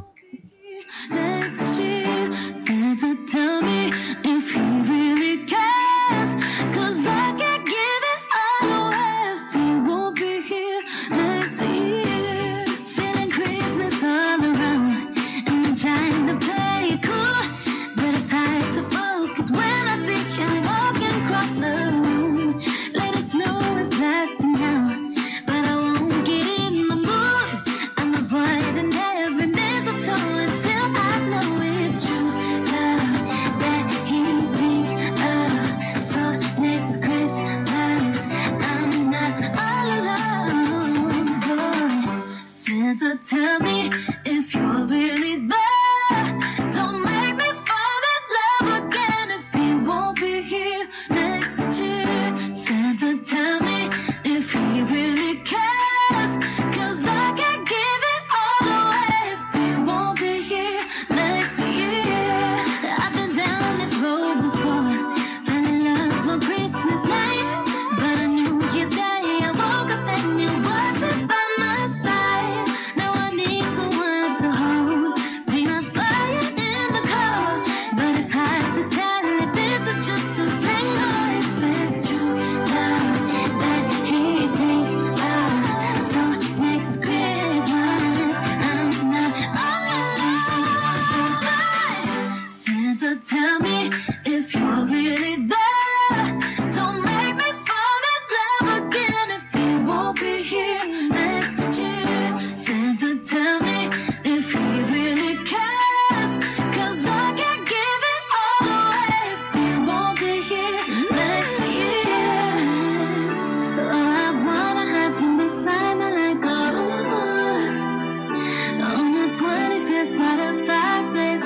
Speaker 8: Next year, Santa, tell me if he really cares, 'cause I can't give it all away if he won't be here next year. Feeling Christmas all around, and I'm trying to play it cool, but it's hard to focus when I see him walking across the room. Let it snow is blasting down, but I won't get in the mood. tell me if you're really there. Don't make me fall in love again if you won't be here next year. Santa, tell me if he really cares, 'cause I can't give it all away if you won't be here next year. Oh, I wanna have you beside me like on the 25th by the fireplace.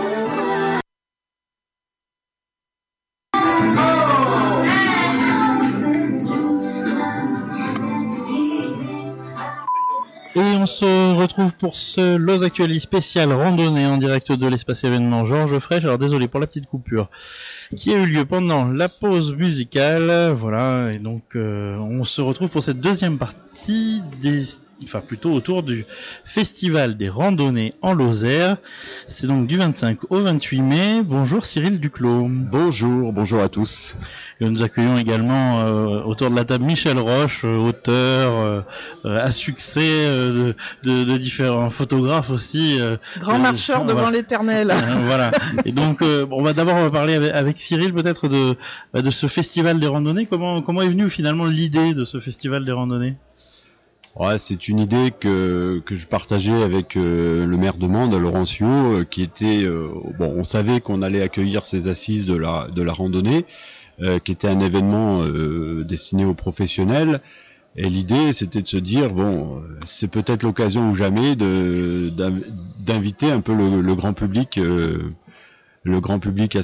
Speaker 5: Et on se retrouve pour ce Los Actualis spécial randonnée en direct de l'espace événement Georges Frêche. Alors désolé pour la petite coupure qui a eu lieu pendant la pause musicale. Voilà, et donc on se retrouve pour cette deuxième partie plutôt autour du festival des randonnées en Lozère. C'est donc du 25 au 28 mai. Bonjour Cyril Duclos.
Speaker 9: Bonjour à tous.
Speaker 5: Et nous accueillons également autour de la table Michel Roche, auteur à succès de différents photographes aussi.
Speaker 4: Grand marcheur devant l'éternel.
Speaker 5: Voilà. Et donc on va d'abord parler avec Cyril peut-être de ce festival des randonnées. Comment est venue finalement l'idée de ce festival des randonnées?
Speaker 9: Ouais, c'est une idée que je partageais avec le maire de Mende, Laurent Ciot, qui était on savait qu'on allait accueillir ces assises de la randonnée, qui était un événement destiné aux professionnels. Et l'idée, c'était de se dire c'est peut-être l'occasion ou jamais d'inviter un peu le grand public. Le grand public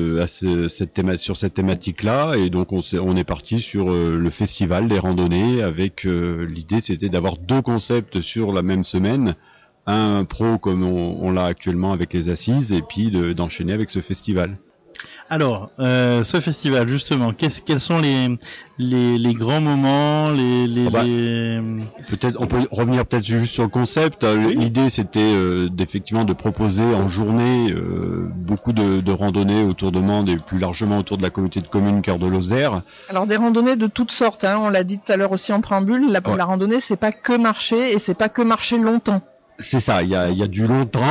Speaker 9: sur cette thématique-là, et donc on est parti sur le festival des randonnées avec l'idée, c'était d'avoir deux concepts sur la même semaine, un pro comme on l'a actuellement avec les assises, et puis d'enchaîner avec ce festival.
Speaker 5: Alors, ce festival justement, quels sont les grands moments,
Speaker 9: Peut-être on peut revenir peut-être juste sur le concept. Oui. L'idée c'était effectivement de proposer en journée beaucoup de randonnées autour de Mende et plus largement autour de la communauté de communes Cœur de Lozère.
Speaker 4: Alors des randonnées de toutes sortes, on l'a dit tout à l'heure aussi en préambule, la randonnée c'est pas que marcher et c'est pas que marcher longtemps.
Speaker 9: C'est ça, il y a du long temps,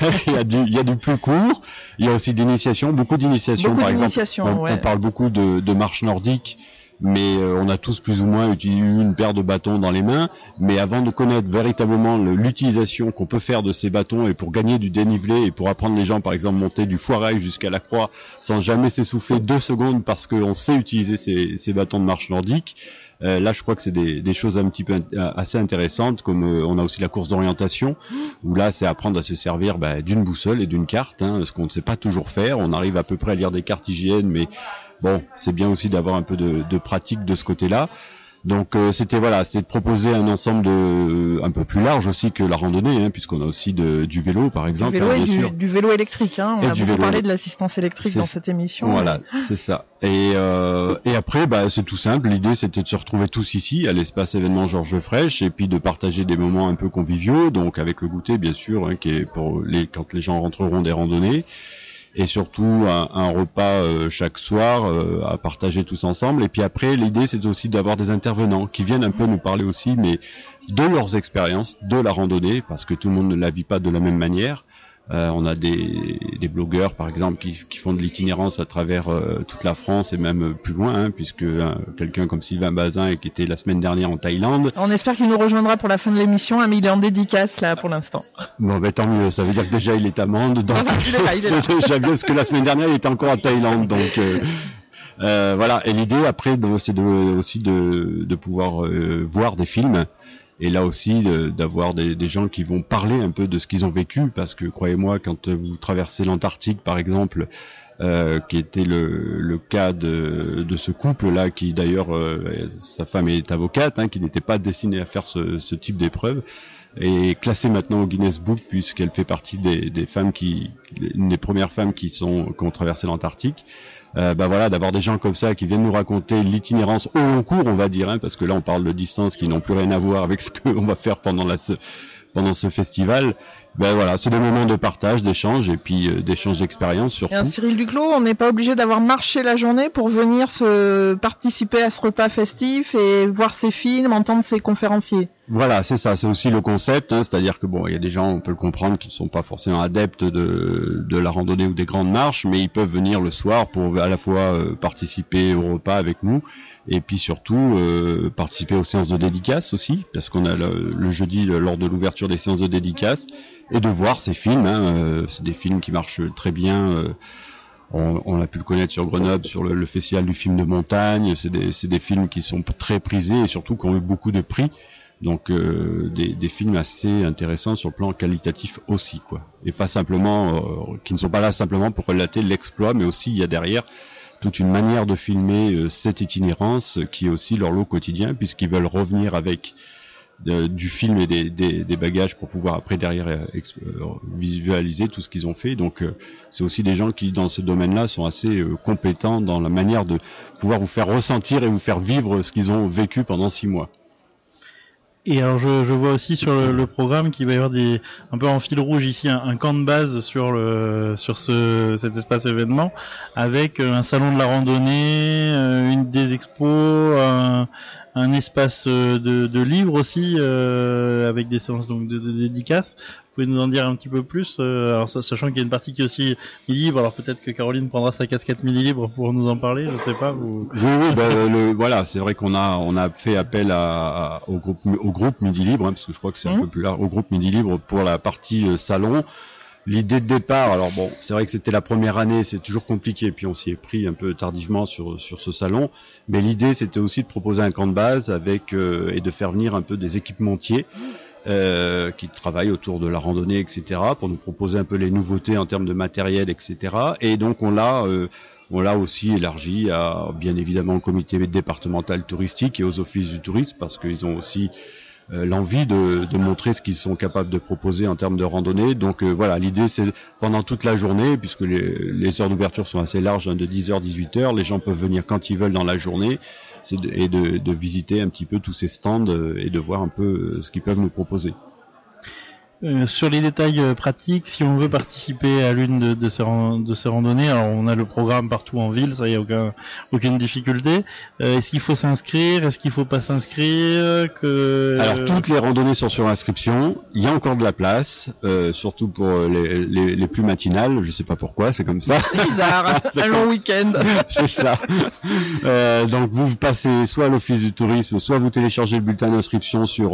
Speaker 9: il y a du plus court, il y a aussi d'initiations, beaucoup d'initiations par exemple. On parle beaucoup de marche nordique, mais on a tous plus ou moins eu une paire de bâtons dans les mains, mais avant de connaître véritablement l'utilisation qu'on peut faire de ces bâtons et pour gagner du dénivelé et pour apprendre les gens par exemple monter du Foirail jusqu'à la Croix sans jamais s'essouffler 2 secondes parce qu'on sait utiliser ces bâtons de marche nordique. Là, je crois que c'est des choses un petit peu assez intéressantes, comme on a aussi la course d'orientation, où là, c'est apprendre à se servir d'une boussole et d'une carte, ce qu'on ne sait pas toujours faire. On arrive à peu près à lire des cartes IGN, mais bon, c'est bien aussi d'avoir un peu de pratique de ce côté-là. Donc c'était de proposer un ensemble un peu plus large aussi que la randonnée, puisqu'on a aussi du vélo par exemple.
Speaker 4: Du vélo et du vélo électrique, on a beaucoup parlé de l'assistance électrique dans cette émission.
Speaker 9: Voilà, c'est ça. Et après c'est tout simple, l'idée c'était de se retrouver tous ici à l'espace événement Georges Frêche et puis de partager des moments un peu conviviaux, donc avec le goûter bien sûr, qui est pour quand les gens rentreront des randonnées. Et surtout un repas chaque soir à partager tous ensemble. Et puis après, l'idée c'est aussi d'avoir des intervenants qui viennent un peu nous parler aussi, mais de leurs expériences, de la randonnée, parce que tout le monde ne la vit pas de la même manière. On a des blogueurs par exemple qui font de l'itinérance à travers toute la France et même plus loin, puisque quelqu'un comme Sylvain Bazin qui était la semaine dernière en Thaïlande.
Speaker 4: On espère qu'il nous rejoindra pour la fin de l'émission, mais il est en dédicace là pour l'instant.
Speaker 9: Bon tant mieux, ça veut dire que déjà il est à Mende, donc il est là. C'est déjà bien, parce que la semaine dernière il était encore en Thaïlande, donc voilà. Et l'idée après c'est aussi de pouvoir voir des films. Et là aussi, d'avoir des gens qui vont parler un peu de ce qu'ils ont vécu, parce que croyez-moi, quand vous traversez l'Antarctique, par exemple, qui était le cas de ce couple-là, qui d'ailleurs, sa femme est avocate, qui n'était pas destinée à faire ce type d'épreuve, est classée maintenant au Guinness Book, puisqu'elle fait partie des femmes une des premières femmes qui ont traversé l'Antarctique. D'avoir des gens comme ça qui viennent nous raconter l'itinérance au long cours, on va dire, parce que là on parle de distances qui n'ont plus rien à voir avec ce qu'on va faire pendant ce festival. Ben voilà, c'est des moments de partage, d'échange et puis d'échange d'expérience surtout.
Speaker 4: Et Cyril Duclos, on n'est pas obligé d'avoir marché la journée pour venir participer à ce repas festif et voir ces films, entendre ces conférenciers.
Speaker 9: Voilà, c'est ça, c'est aussi le concept, c'est-à-dire que bon, il y a des gens, on peut le comprendre, qui ne sont pas forcément adeptes de la randonnée ou des grandes marches, mais ils peuvent venir le soir pour à la fois participer au repas avec nous et puis surtout participer aux séances de dédicaces aussi, parce qu'on a le jeudi lors de l'ouverture des séances de dédicaces. Et de voir ces films, c'est des films qui marchent très bien. On a pu le connaître sur Grenoble, sur le festival du film de montagne. C'est des films qui sont très prisés et surtout qui ont eu beaucoup de prix. Donc des films assez intéressants sur le plan qualitatif aussi, quoi. Et pas simplement, qui ne sont pas là simplement pour relater l'exploit, mais aussi il y a derrière toute une manière de filmer cette itinérance qui est aussi leur lot quotidien, puisqu'ils veulent revenir avec du film et des bagages pour pouvoir après derrière visualiser tout ce qu'ils ont fait. Donc c'est aussi des gens qui dans ce domaine-là sont assez compétents dans la manière de pouvoir vous faire ressentir et vous faire vivre ce qu'ils ont vécu pendant 6 mois.
Speaker 5: Et alors je vois aussi sur le programme qu'il va y avoir un peu en fil rouge ici un camp de base sur cet espace événement avec un salon de la randonnée, des expos, un espace de livres aussi avec des séances donc de dédicaces. Vous pouvez nous en dire un petit peu plus, alors sachant qu'il y a une partie qui est aussi libre, alors peut-être que Caroline prendra sa casquette midi-libre pour nous en parler, je sais pas. Vous...
Speaker 9: Oui, voilà, c'est vrai qu'on a fait appel au groupe Midi Libre, parce que je crois que c'est un peu plus large, au groupe Midi Libre pour la partie salon. L'idée de départ, alors bon, c'est vrai que c'était la première année, c'est toujours compliqué, puis on s'y est pris un peu tardivement sur ce salon, mais l'idée c'était aussi de proposer un camp de base avec et de faire venir un peu des équipementiers qui travaillent autour de la randonnée, etc., pour nous proposer un peu les nouveautés en termes de matériel, etc. Et donc on l'a aussi élargi à bien évidemment au comité départemental touristique et aux offices du tourisme, parce qu'ils ont aussi l'envie de montrer ce qu'ils sont capables de proposer en termes de randonnée. Donc voilà, l'idée c'est pendant toute la journée, puisque les heures d'ouverture sont assez larges, de 10h à 18h, les gens peuvent venir quand ils veulent dans la journée, et de visiter un petit peu tous ces stands et de voir un peu ce qu'ils peuvent nous proposer.
Speaker 5: Sur les détails pratiques, si on veut participer à l'une de ces randonnées, alors on a le programme partout en ville, ça y a aucune difficulté. Est-ce qu'il faut s'inscrire? Est-ce qu'il faut pas s'inscrire?
Speaker 9: Alors toutes les randonnées sont sur inscription. Il y a encore de la place, surtout pour les plus matinales. Je sais pas pourquoi, c'est comme ça.
Speaker 4: C'est bizarre, un long week-end.
Speaker 9: C'est ça. Donc vous passez soit à l'office du tourisme, soit vous téléchargez le bulletin d'inscription sur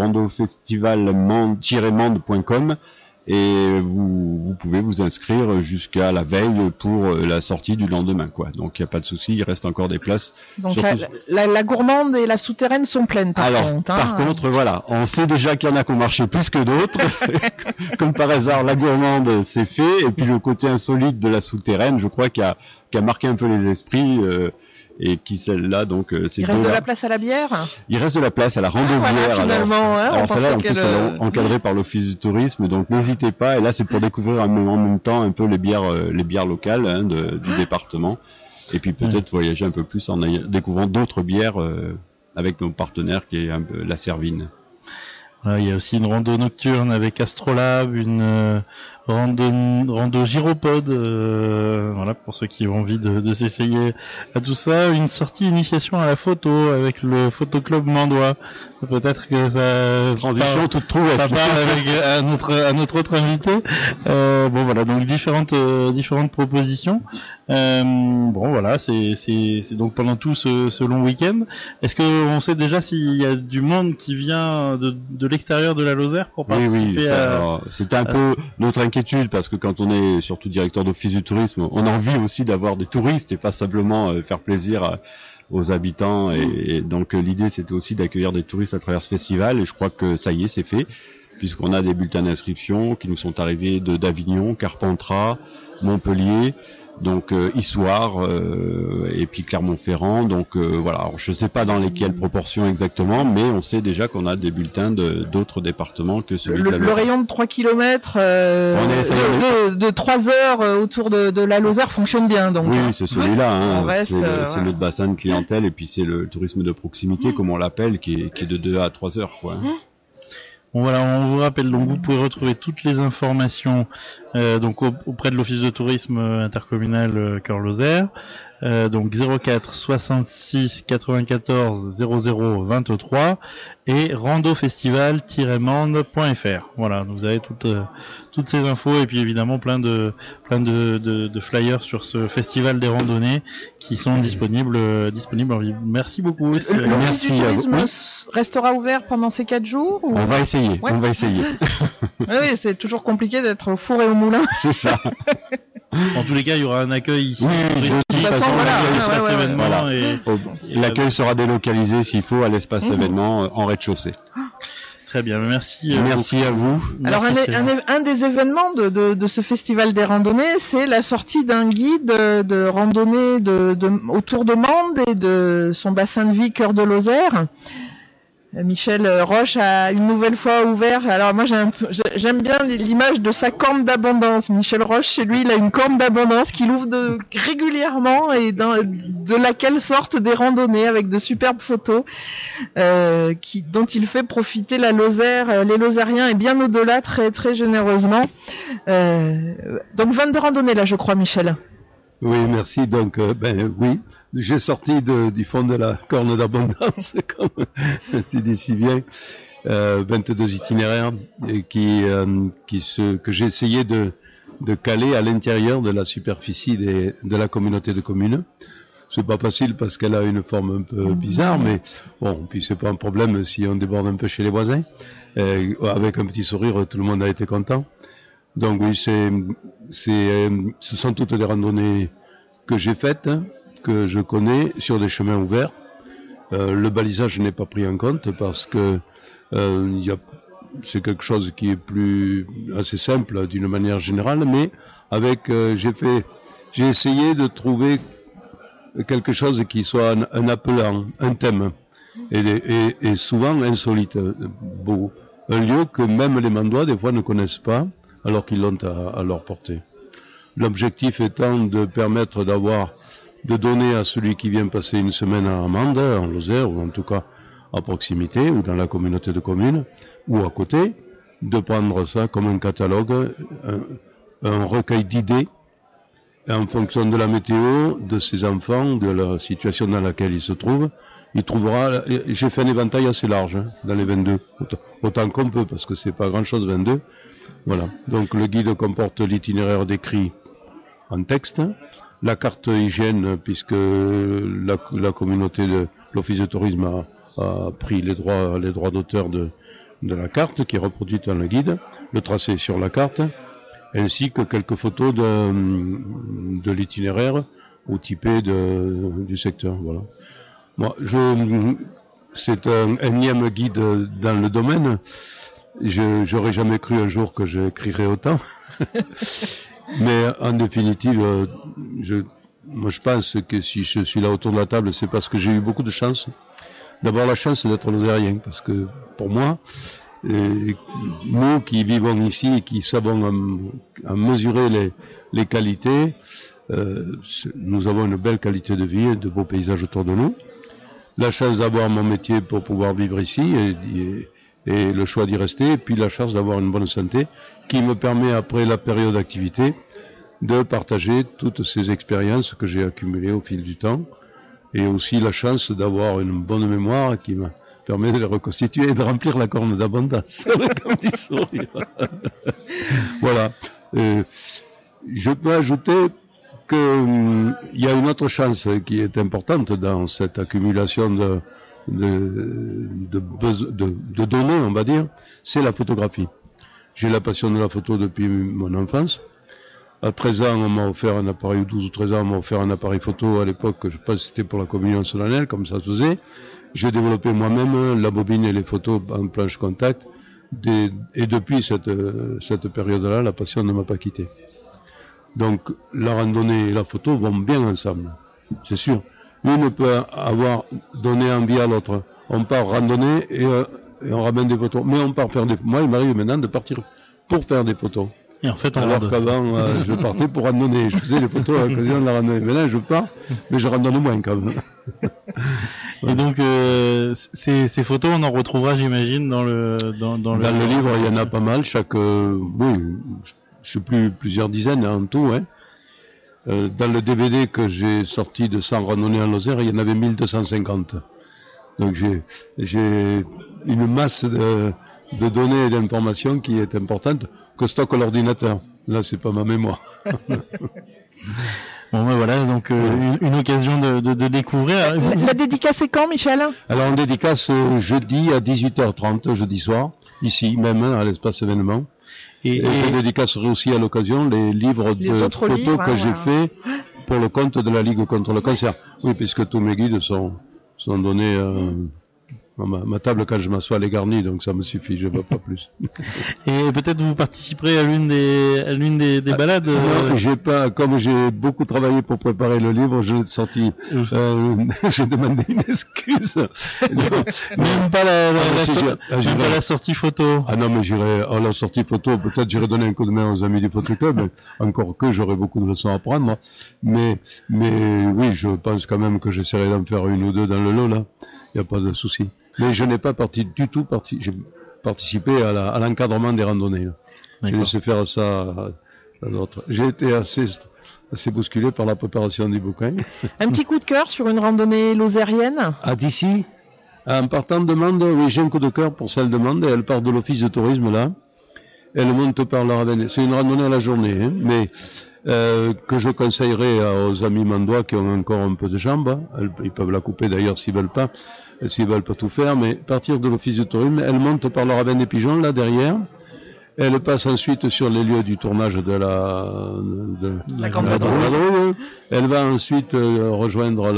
Speaker 9: randofestival-mende.com. Et vous pouvez vous inscrire jusqu'à la veille pour la sortie du lendemain, quoi. Donc il n'y a pas de souci, il reste encore des places.
Speaker 4: Donc la gourmande et la souterraine sont pleines par contre.
Speaker 9: Par contre, voilà, on sait déjà qu'il y en a qui ont marché plus que d'autres. Comme par hasard, la gourmande c'est fait, et puis le côté insolite de la souterraine, je crois qu'il a marqué un peu les esprits. Et qui celle-là, donc c'est.
Speaker 4: Il reste de la place à la bière.
Speaker 9: Il reste de la place à la rando-bière.
Speaker 4: Voilà, finalement,
Speaker 9: alors celle-là, en plus, elle est encadrée par l'office du tourisme, donc n'hésitez pas. Et là, c'est pour découvrir en même temps un peu les bières locales du département. Et puis peut-être voyager un peu plus en découvrant d'autres bières avec nos partenaires, qui est un peu la Servine.
Speaker 5: Voilà, il y a aussi une rando nocturne avec Astrolabe, une rando gyropode, voilà, pour ceux qui ont envie de s'essayer à tout ça, une sortie initiation à la photo avec le photoclub Mandois. Peut-être que ça
Speaker 9: transition toute trouvée.
Speaker 5: Ça part avec notre autre invité. Bon voilà, donc différentes propositions. Bon voilà, c'est donc pendant tout ce long week-end. Est-ce que on sait déjà s'il y a du monde qui vient de l'extérieur de la Lozère pour participer
Speaker 9: c'était un peu notre inquiétude, parce que quand on est surtout directeur d'office du tourisme, on a envie aussi d'avoir des touristes et pas simplement faire plaisir aux habitants, et donc l'idée c'était aussi d'accueillir des touristes à travers ce festival, et je crois que ça y est, c'est fait, puisqu'on a des bulletins d'inscription qui nous sont arrivés d'Avignon, Carpentras, Montpellier, donc Issoire et puis Clermont-Ferrand, donc voilà. Alors, je ne sais pas dans lesquelles proportions exactement, mais on sait déjà qu'on a des bulletins d'autres départements que celui de la Lozère.
Speaker 4: Le rayon de 3 km de 3 heures autour de la Lozère fonctionne bien, donc.
Speaker 9: Oui, c'est celui-là, c'est notre bassin de clientèle, et puis c'est le tourisme de proximité, comme on l'appelle, qui est de 2 à 3 heures, quoi.
Speaker 5: Bon voilà, on vous rappelle, donc vous pouvez retrouver toutes les informations donc auprès de l'Office de tourisme intercommunal Cœur-Lozère. Donc 04 66 94 00 23 et randofestival-mende.fr. Voilà, vous avez toutes ces infos et puis évidemment plein de flyers sur ce festival des randonnées qui sont disponibles en ligne. Merci beaucoup.
Speaker 4: L'Office du tourisme restera ouvert pendant ces 4 jours ou...
Speaker 9: On va essayer.
Speaker 4: Oui, c'est toujours compliqué d'être au four et au moulin.
Speaker 9: C'est ça.
Speaker 5: En tous les cas, il y aura un accueil ici.
Speaker 9: L'accueil sera délocalisé s'il faut à l'espace événement en rez-de-chaussée.
Speaker 5: Très bien, merci.
Speaker 9: Merci à vous.
Speaker 4: Alors un des événements de ce festival des randonnées, c'est la sortie d'un guide de randonnée autour de Mende et de son bassin de vie Cœur de Lozère. Michel Roche a une nouvelle fois ouvert. Alors moi j'aime bien l'image de sa corne d'abondance. Michel Roche, chez lui, il a une corne d'abondance qu'il ouvre régulièrement et de laquelle sortent des randonnées avec de superbes photos dont il fait profiter la Lozère, les Lozériens et bien au-delà très très généreusement. Donc 22 randonnées là, je crois, Michel.
Speaker 10: Oui, merci. Donc oui. J'ai sorti du fond de la corne d'abondance, comme tu dis si bien, 22 itinéraires que j'ai essayé de caler à l'intérieur de la superficie de la communauté de communes. C'est pas facile parce qu'elle a une forme un peu bizarre, mais bon, puis c'est pas un problème si on déborde un peu chez les voisins. Avec un petit sourire, tout le monde a été content. Donc oui, ce sont toutes des randonnées que j'ai faites, que je connais sur des chemins ouverts. Le balisage n'est pas pris en compte parce que c'est quelque chose qui est assez simple d'une manière générale, mais j'ai essayé de trouver quelque chose qui soit un appelant, un thème, et souvent insolite, beau. Un lieu que même les Mandois des fois ne connaissent pas, alors qu'ils l'ont à leur portée. L'objectif étant de permettre de donner à celui qui vient passer une semaine à Mende, en Lozère, ou en tout cas à proximité, ou dans la communauté de communes, ou à côté, de prendre ça comme un catalogue, un recueil d'idées, en fonction de la météo, de ses enfants, de la situation dans laquelle il se trouve. J'ai fait un éventail assez large, dans les 22, autant qu'on peut, parce que c'est pas grand chose 22. Voilà. Donc le guide comporte l'itinéraire décrit en texte, la carte hygiène, puisque la communauté de l'Office de tourisme a pris les droits d'auteur de la carte, qui est reproduite dans le guide, le tracé sur la carte, ainsi que quelques photos de l'itinéraire ou typé du secteur. Voilà. Moi, c'est un énième guide dans le domaine. J'aurais jamais cru un jour que j'écrirais autant. Mais en définitive, je pense que si je suis là autour de la table, c'est parce que j'ai eu beaucoup de chance. D'abord la chance d'être lozérien, parce que pour moi, nous qui vivons ici et qui savons à mesurer les qualités, nous avons une belle qualité de vie et de beaux paysages autour de nous. La chance d'avoir mon métier pour pouvoir vivre ici et le choix d'y rester, et puis la chance d'avoir une bonne santé qui me permet, après la période d'activité, de partager toutes ces expériences que j'ai accumulées au fil du temps, et aussi la chance d'avoir une bonne mémoire qui me permet de les reconstituer et de remplir la corne d'abondance, avec un petit sourire. Voilà. Je peux ajouter qu'il y a une autre chance qui est importante dans cette accumulation de données, on va dire, c'est la photographie. J'ai la passion de la photo depuis mon enfance. À 13 ans, on m'a offert un appareil, ou 12 ou 13 ans, on m'a offert un appareil photo à l'époque, je pense que c'était pour la communion solennelle, comme ça se faisait. J'ai développé moi-même la bobine et les photos en planche contact, et depuis cette période-là, la passion ne m'a pas quitté. Donc, la randonnée et la photo vont bien ensemble, c'est sûr. L'une peut avoir donné envie à l'autre. On part randonner et on ramène des photos. Mais on part faire des... Moi, il m'arrive maintenant de partir pour faire des photos.
Speaker 5: Et en fait,
Speaker 10: alors qu'avant, je partais pour randonner. Je faisais les photos à l'occasion de la randonnée. Maintenant, je pars, mais je randonne moins quand même.
Speaker 5: Et donc ces photos, on en retrouvera, j'imagine, dans le
Speaker 10: livre. Il y en a pas mal. Oui, je sais plus, plusieurs dizaines en tout. Hein. Dans le DVD que j'ai sorti de 100 randonnées en Lozère, il y en avait 1250. Donc j'ai une masse de données et d'informations qui est importante que stocke l'ordinateur. Là, c'est pas ma mémoire.
Speaker 5: Bon, ben voilà, donc une occasion de découvrir.
Speaker 4: La dédicace est quand, Michel?
Speaker 10: Alors, on dédicace jeudi à 18h30, jeudi soir, ici même, à l'espace événement. Et je dédicacerai aussi à l'occasion les livres de photos que j'ai fait pour le compte de la Ligue contre le cancer. Oui, puisque tous mes guides sont donnés ma table quand je m'assois, elle est garnie, donc ça me suffit, je ne veux pas plus.
Speaker 5: Et peut-être vous participerez à l'une des balades.
Speaker 10: Non, j'ai pas, comme j'ai beaucoup travaillé pour préparer le livre, je l'ai sorti. J'ai demandé une excuse.
Speaker 5: Même pas la sortie photo.
Speaker 10: Ah non, mais j'irai à la sortie photo. Peut-être j'irai donner un coup de main aux amis du photoclub. Mais encore que j'aurai beaucoup de leçons à prendre. Mais oui, je pense quand même que j'essaierai d'en faire une ou deux dans le lot là. Il n'y a pas de souci. Mais je n'ai pas j'ai participé à l'encadrement des randonnées. J'ai laissé faire ça à d'autres. J'ai été assez bousculé par la préparation du bouquin.
Speaker 4: Un petit coup de cœur sur une randonnée lozérienne?
Speaker 10: D'ici, en partant de Mende, oui, j'ai un coup de cœur pour celle de Mende. Elle part de l'office de tourisme là. Elle monte par la Ravenne. C'est une randonnée à la journée, hein, mais que je conseillerais aux amis mandois qui ont encore un peu de jambes. Ils peuvent la couper d'ailleurs s'ils veulent pas tout faire, mais partir de l'office de tourisme, elle monte par le Ravenne des Pigeons là derrière. Elle passe ensuite sur les lieux du tournage de la Grande Vadrouille. Elle va ensuite rejoindre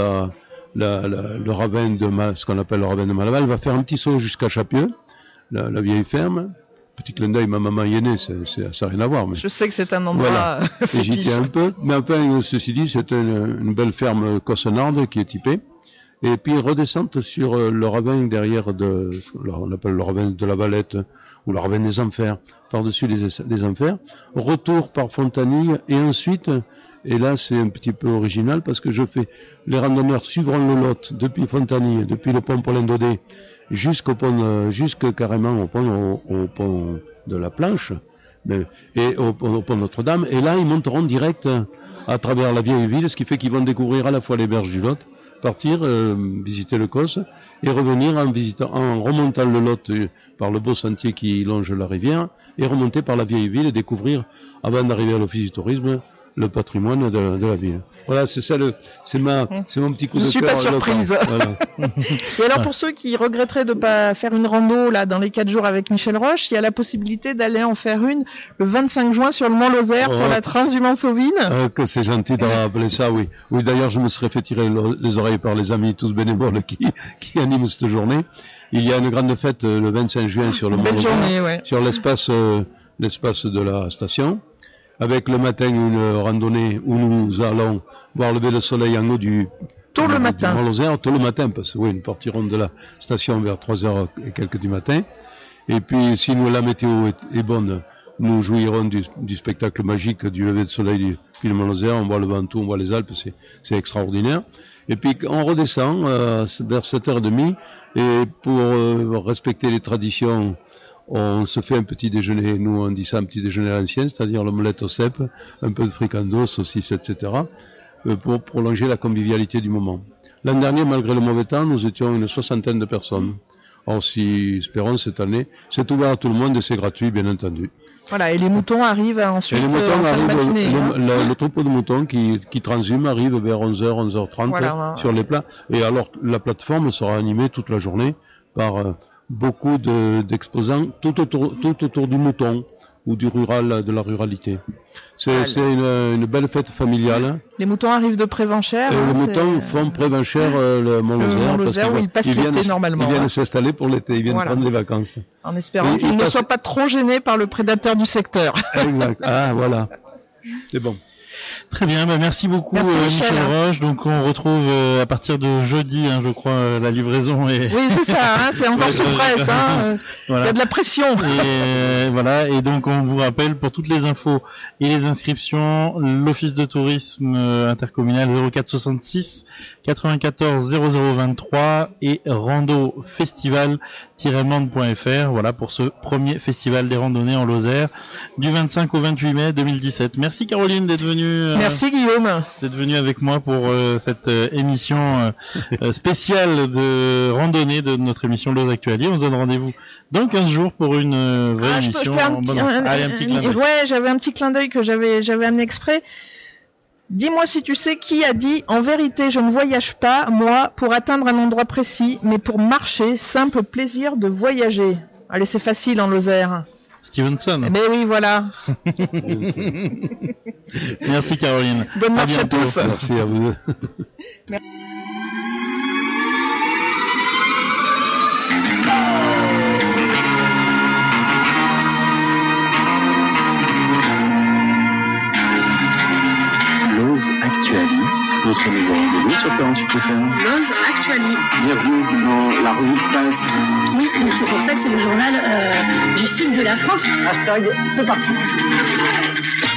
Speaker 10: le ravin ce qu'on appelle le ravin de Malaval. Elle va faire un petit saut jusqu'à Chapieux, la vieille ferme. Petit clin d'œil, ma maman y est née, ça n'a rien à voir. Mais...
Speaker 4: Je sais que c'est un endroit
Speaker 10: voilà. Et j'y étais un peu. Mais enfin, ceci dit, c'est une belle ferme cossonarde qui est typée. Et puis redescente sur le ravin derrière on appelle le ravin de la Valette, ou le ravin des Enfers, par-dessus les Enfers. Retour par Fontanille, et ensuite, et là c'est un petit peu original, parce que les randonneurs suivront le Lot depuis Fontanille, depuis le pont Paulin-Daudet, jusqu'au pont, carrément au pont de la Planche, et au pont Notre-Dame, et là ils monteront direct à travers la vieille ville, ce qui fait qu'ils vont découvrir à la fois les berges du Lot, partir, visiter le Causse, et revenir en remontant le Lot par le beau sentier qui longe la rivière, et remonter par la vieille ville et découvrir, avant d'arriver à l'office du tourisme, le patrimoine de la ville. Voilà, c'est mon petit coup de cœur.
Speaker 4: Je suis pas surprise.
Speaker 10: Voilà.
Speaker 4: Et alors, pour ceux qui regretteraient de pas faire une rando, là, dans les 4 jours avec Michel Roche, il y a la possibilité d'aller en faire une le 25 juin sur le Mont Lozère pour la transhumance ovine.
Speaker 10: Que c'est gentil de rappeler ça, oui. Oui, d'ailleurs, je me serais fait tirer les oreilles par les amis, tous bénévoles qui animent cette journée. Il y a une grande fête le 25 juin sur le Mont Lozère, sur l'espace de la station, avec le matin une randonnée où nous allons voir lever le soleil en haut du Mont Lozère, tôt le matin, parce que oui, nous partirons de la station vers 3h et quelques du matin. Et puis, si la météo est bonne, nous jouirons du spectacle magique du lever de soleil du Mont Lozère. On voit le Ventoux, on voit les Alpes, c'est extraordinaire. Et puis, on redescend vers 7h30, et pour respecter les traditions, on se fait un petit déjeuner, nous on dit ça un petit déjeuner à l'ancienne, c'est-à-dire l'omelette au cèpe, un peu de fricandeau, saucisses, etc., pour prolonger la convivialité du moment. L'an dernier, malgré le mauvais temps, nous étions une 60aine de personnes. Or, si espérons cette année, c'est ouvert à tout le monde et c'est gratuit, bien entendu.
Speaker 4: Voilà, et les moutons arrivent ensuite en fin de matinée.
Speaker 10: Le troupeau de moutons qui transhume arrive vers 11h, 11h30 sur les plats. Et alors, la plateforme sera animée toute la journée par beaucoup d'exposants tout autour du mouton ou du rural, de la ruralité. C'est une belle fête familiale.
Speaker 4: Les moutons arrivent de Prévenchères.
Speaker 10: Les moutons font Prévenchères le Mont Lozère,
Speaker 4: où ils passent l'été normalement.
Speaker 10: Ils viennent s'installer pour l'été, ils viennent prendre les vacances.
Speaker 4: En espérant qu'ils ne soient pas trop gênés par le prédateur du secteur.
Speaker 10: Exact. Ah, voilà. C'est bon.
Speaker 5: Très bien, merci beaucoup Michel Roche. Donc on retrouve à partir de jeudi, je crois, la livraison est...
Speaker 4: Oui, c'est ça, c'est encore sous presse. Voilà. Il y a de la pression.
Speaker 5: Et voilà, et donc on vous rappelle pour toutes les infos et les inscriptions, l'Office de tourisme intercommunal 04 66 94 0023 et randofestival-mende.fr. Voilà pour ce premier festival des randonnées en Lozère du 25 au 28 mai 2017. Merci Caroline d'être venue.
Speaker 4: Merci Guillaume.
Speaker 5: D'être venue avec moi pour cette émission spéciale de randonnée de notre émission Lose Actualité. On se donne rendez-vous dans 15 jours pour une vraie émission.
Speaker 4: Je peux faire un petit clin d'œil. Ouais, j'avais un petit clin d'œil que j'avais amené exprès. Dis-moi si tu sais qui a dit « En vérité, je ne voyage pas, moi, pour atteindre un endroit précis, mais pour marcher, simple plaisir de voyager. » Allez, c'est facile en Lozère.
Speaker 5: Stevenson.
Speaker 4: Mais oui, voilà.
Speaker 5: Merci Caroline.
Speaker 4: Bonne marche à tous.
Speaker 10: Merci à vous.
Speaker 4: Merci.
Speaker 1: Lose Actuali, notre nouveau rendez-vous sur 48 FM.
Speaker 2: Lose Actuali.
Speaker 1: Bienvenue dans la revue de presse.
Speaker 11: Oui, donc c'est pour ça que c'est le journal du sud de la France.
Speaker 1: Hashtag, c'est parti.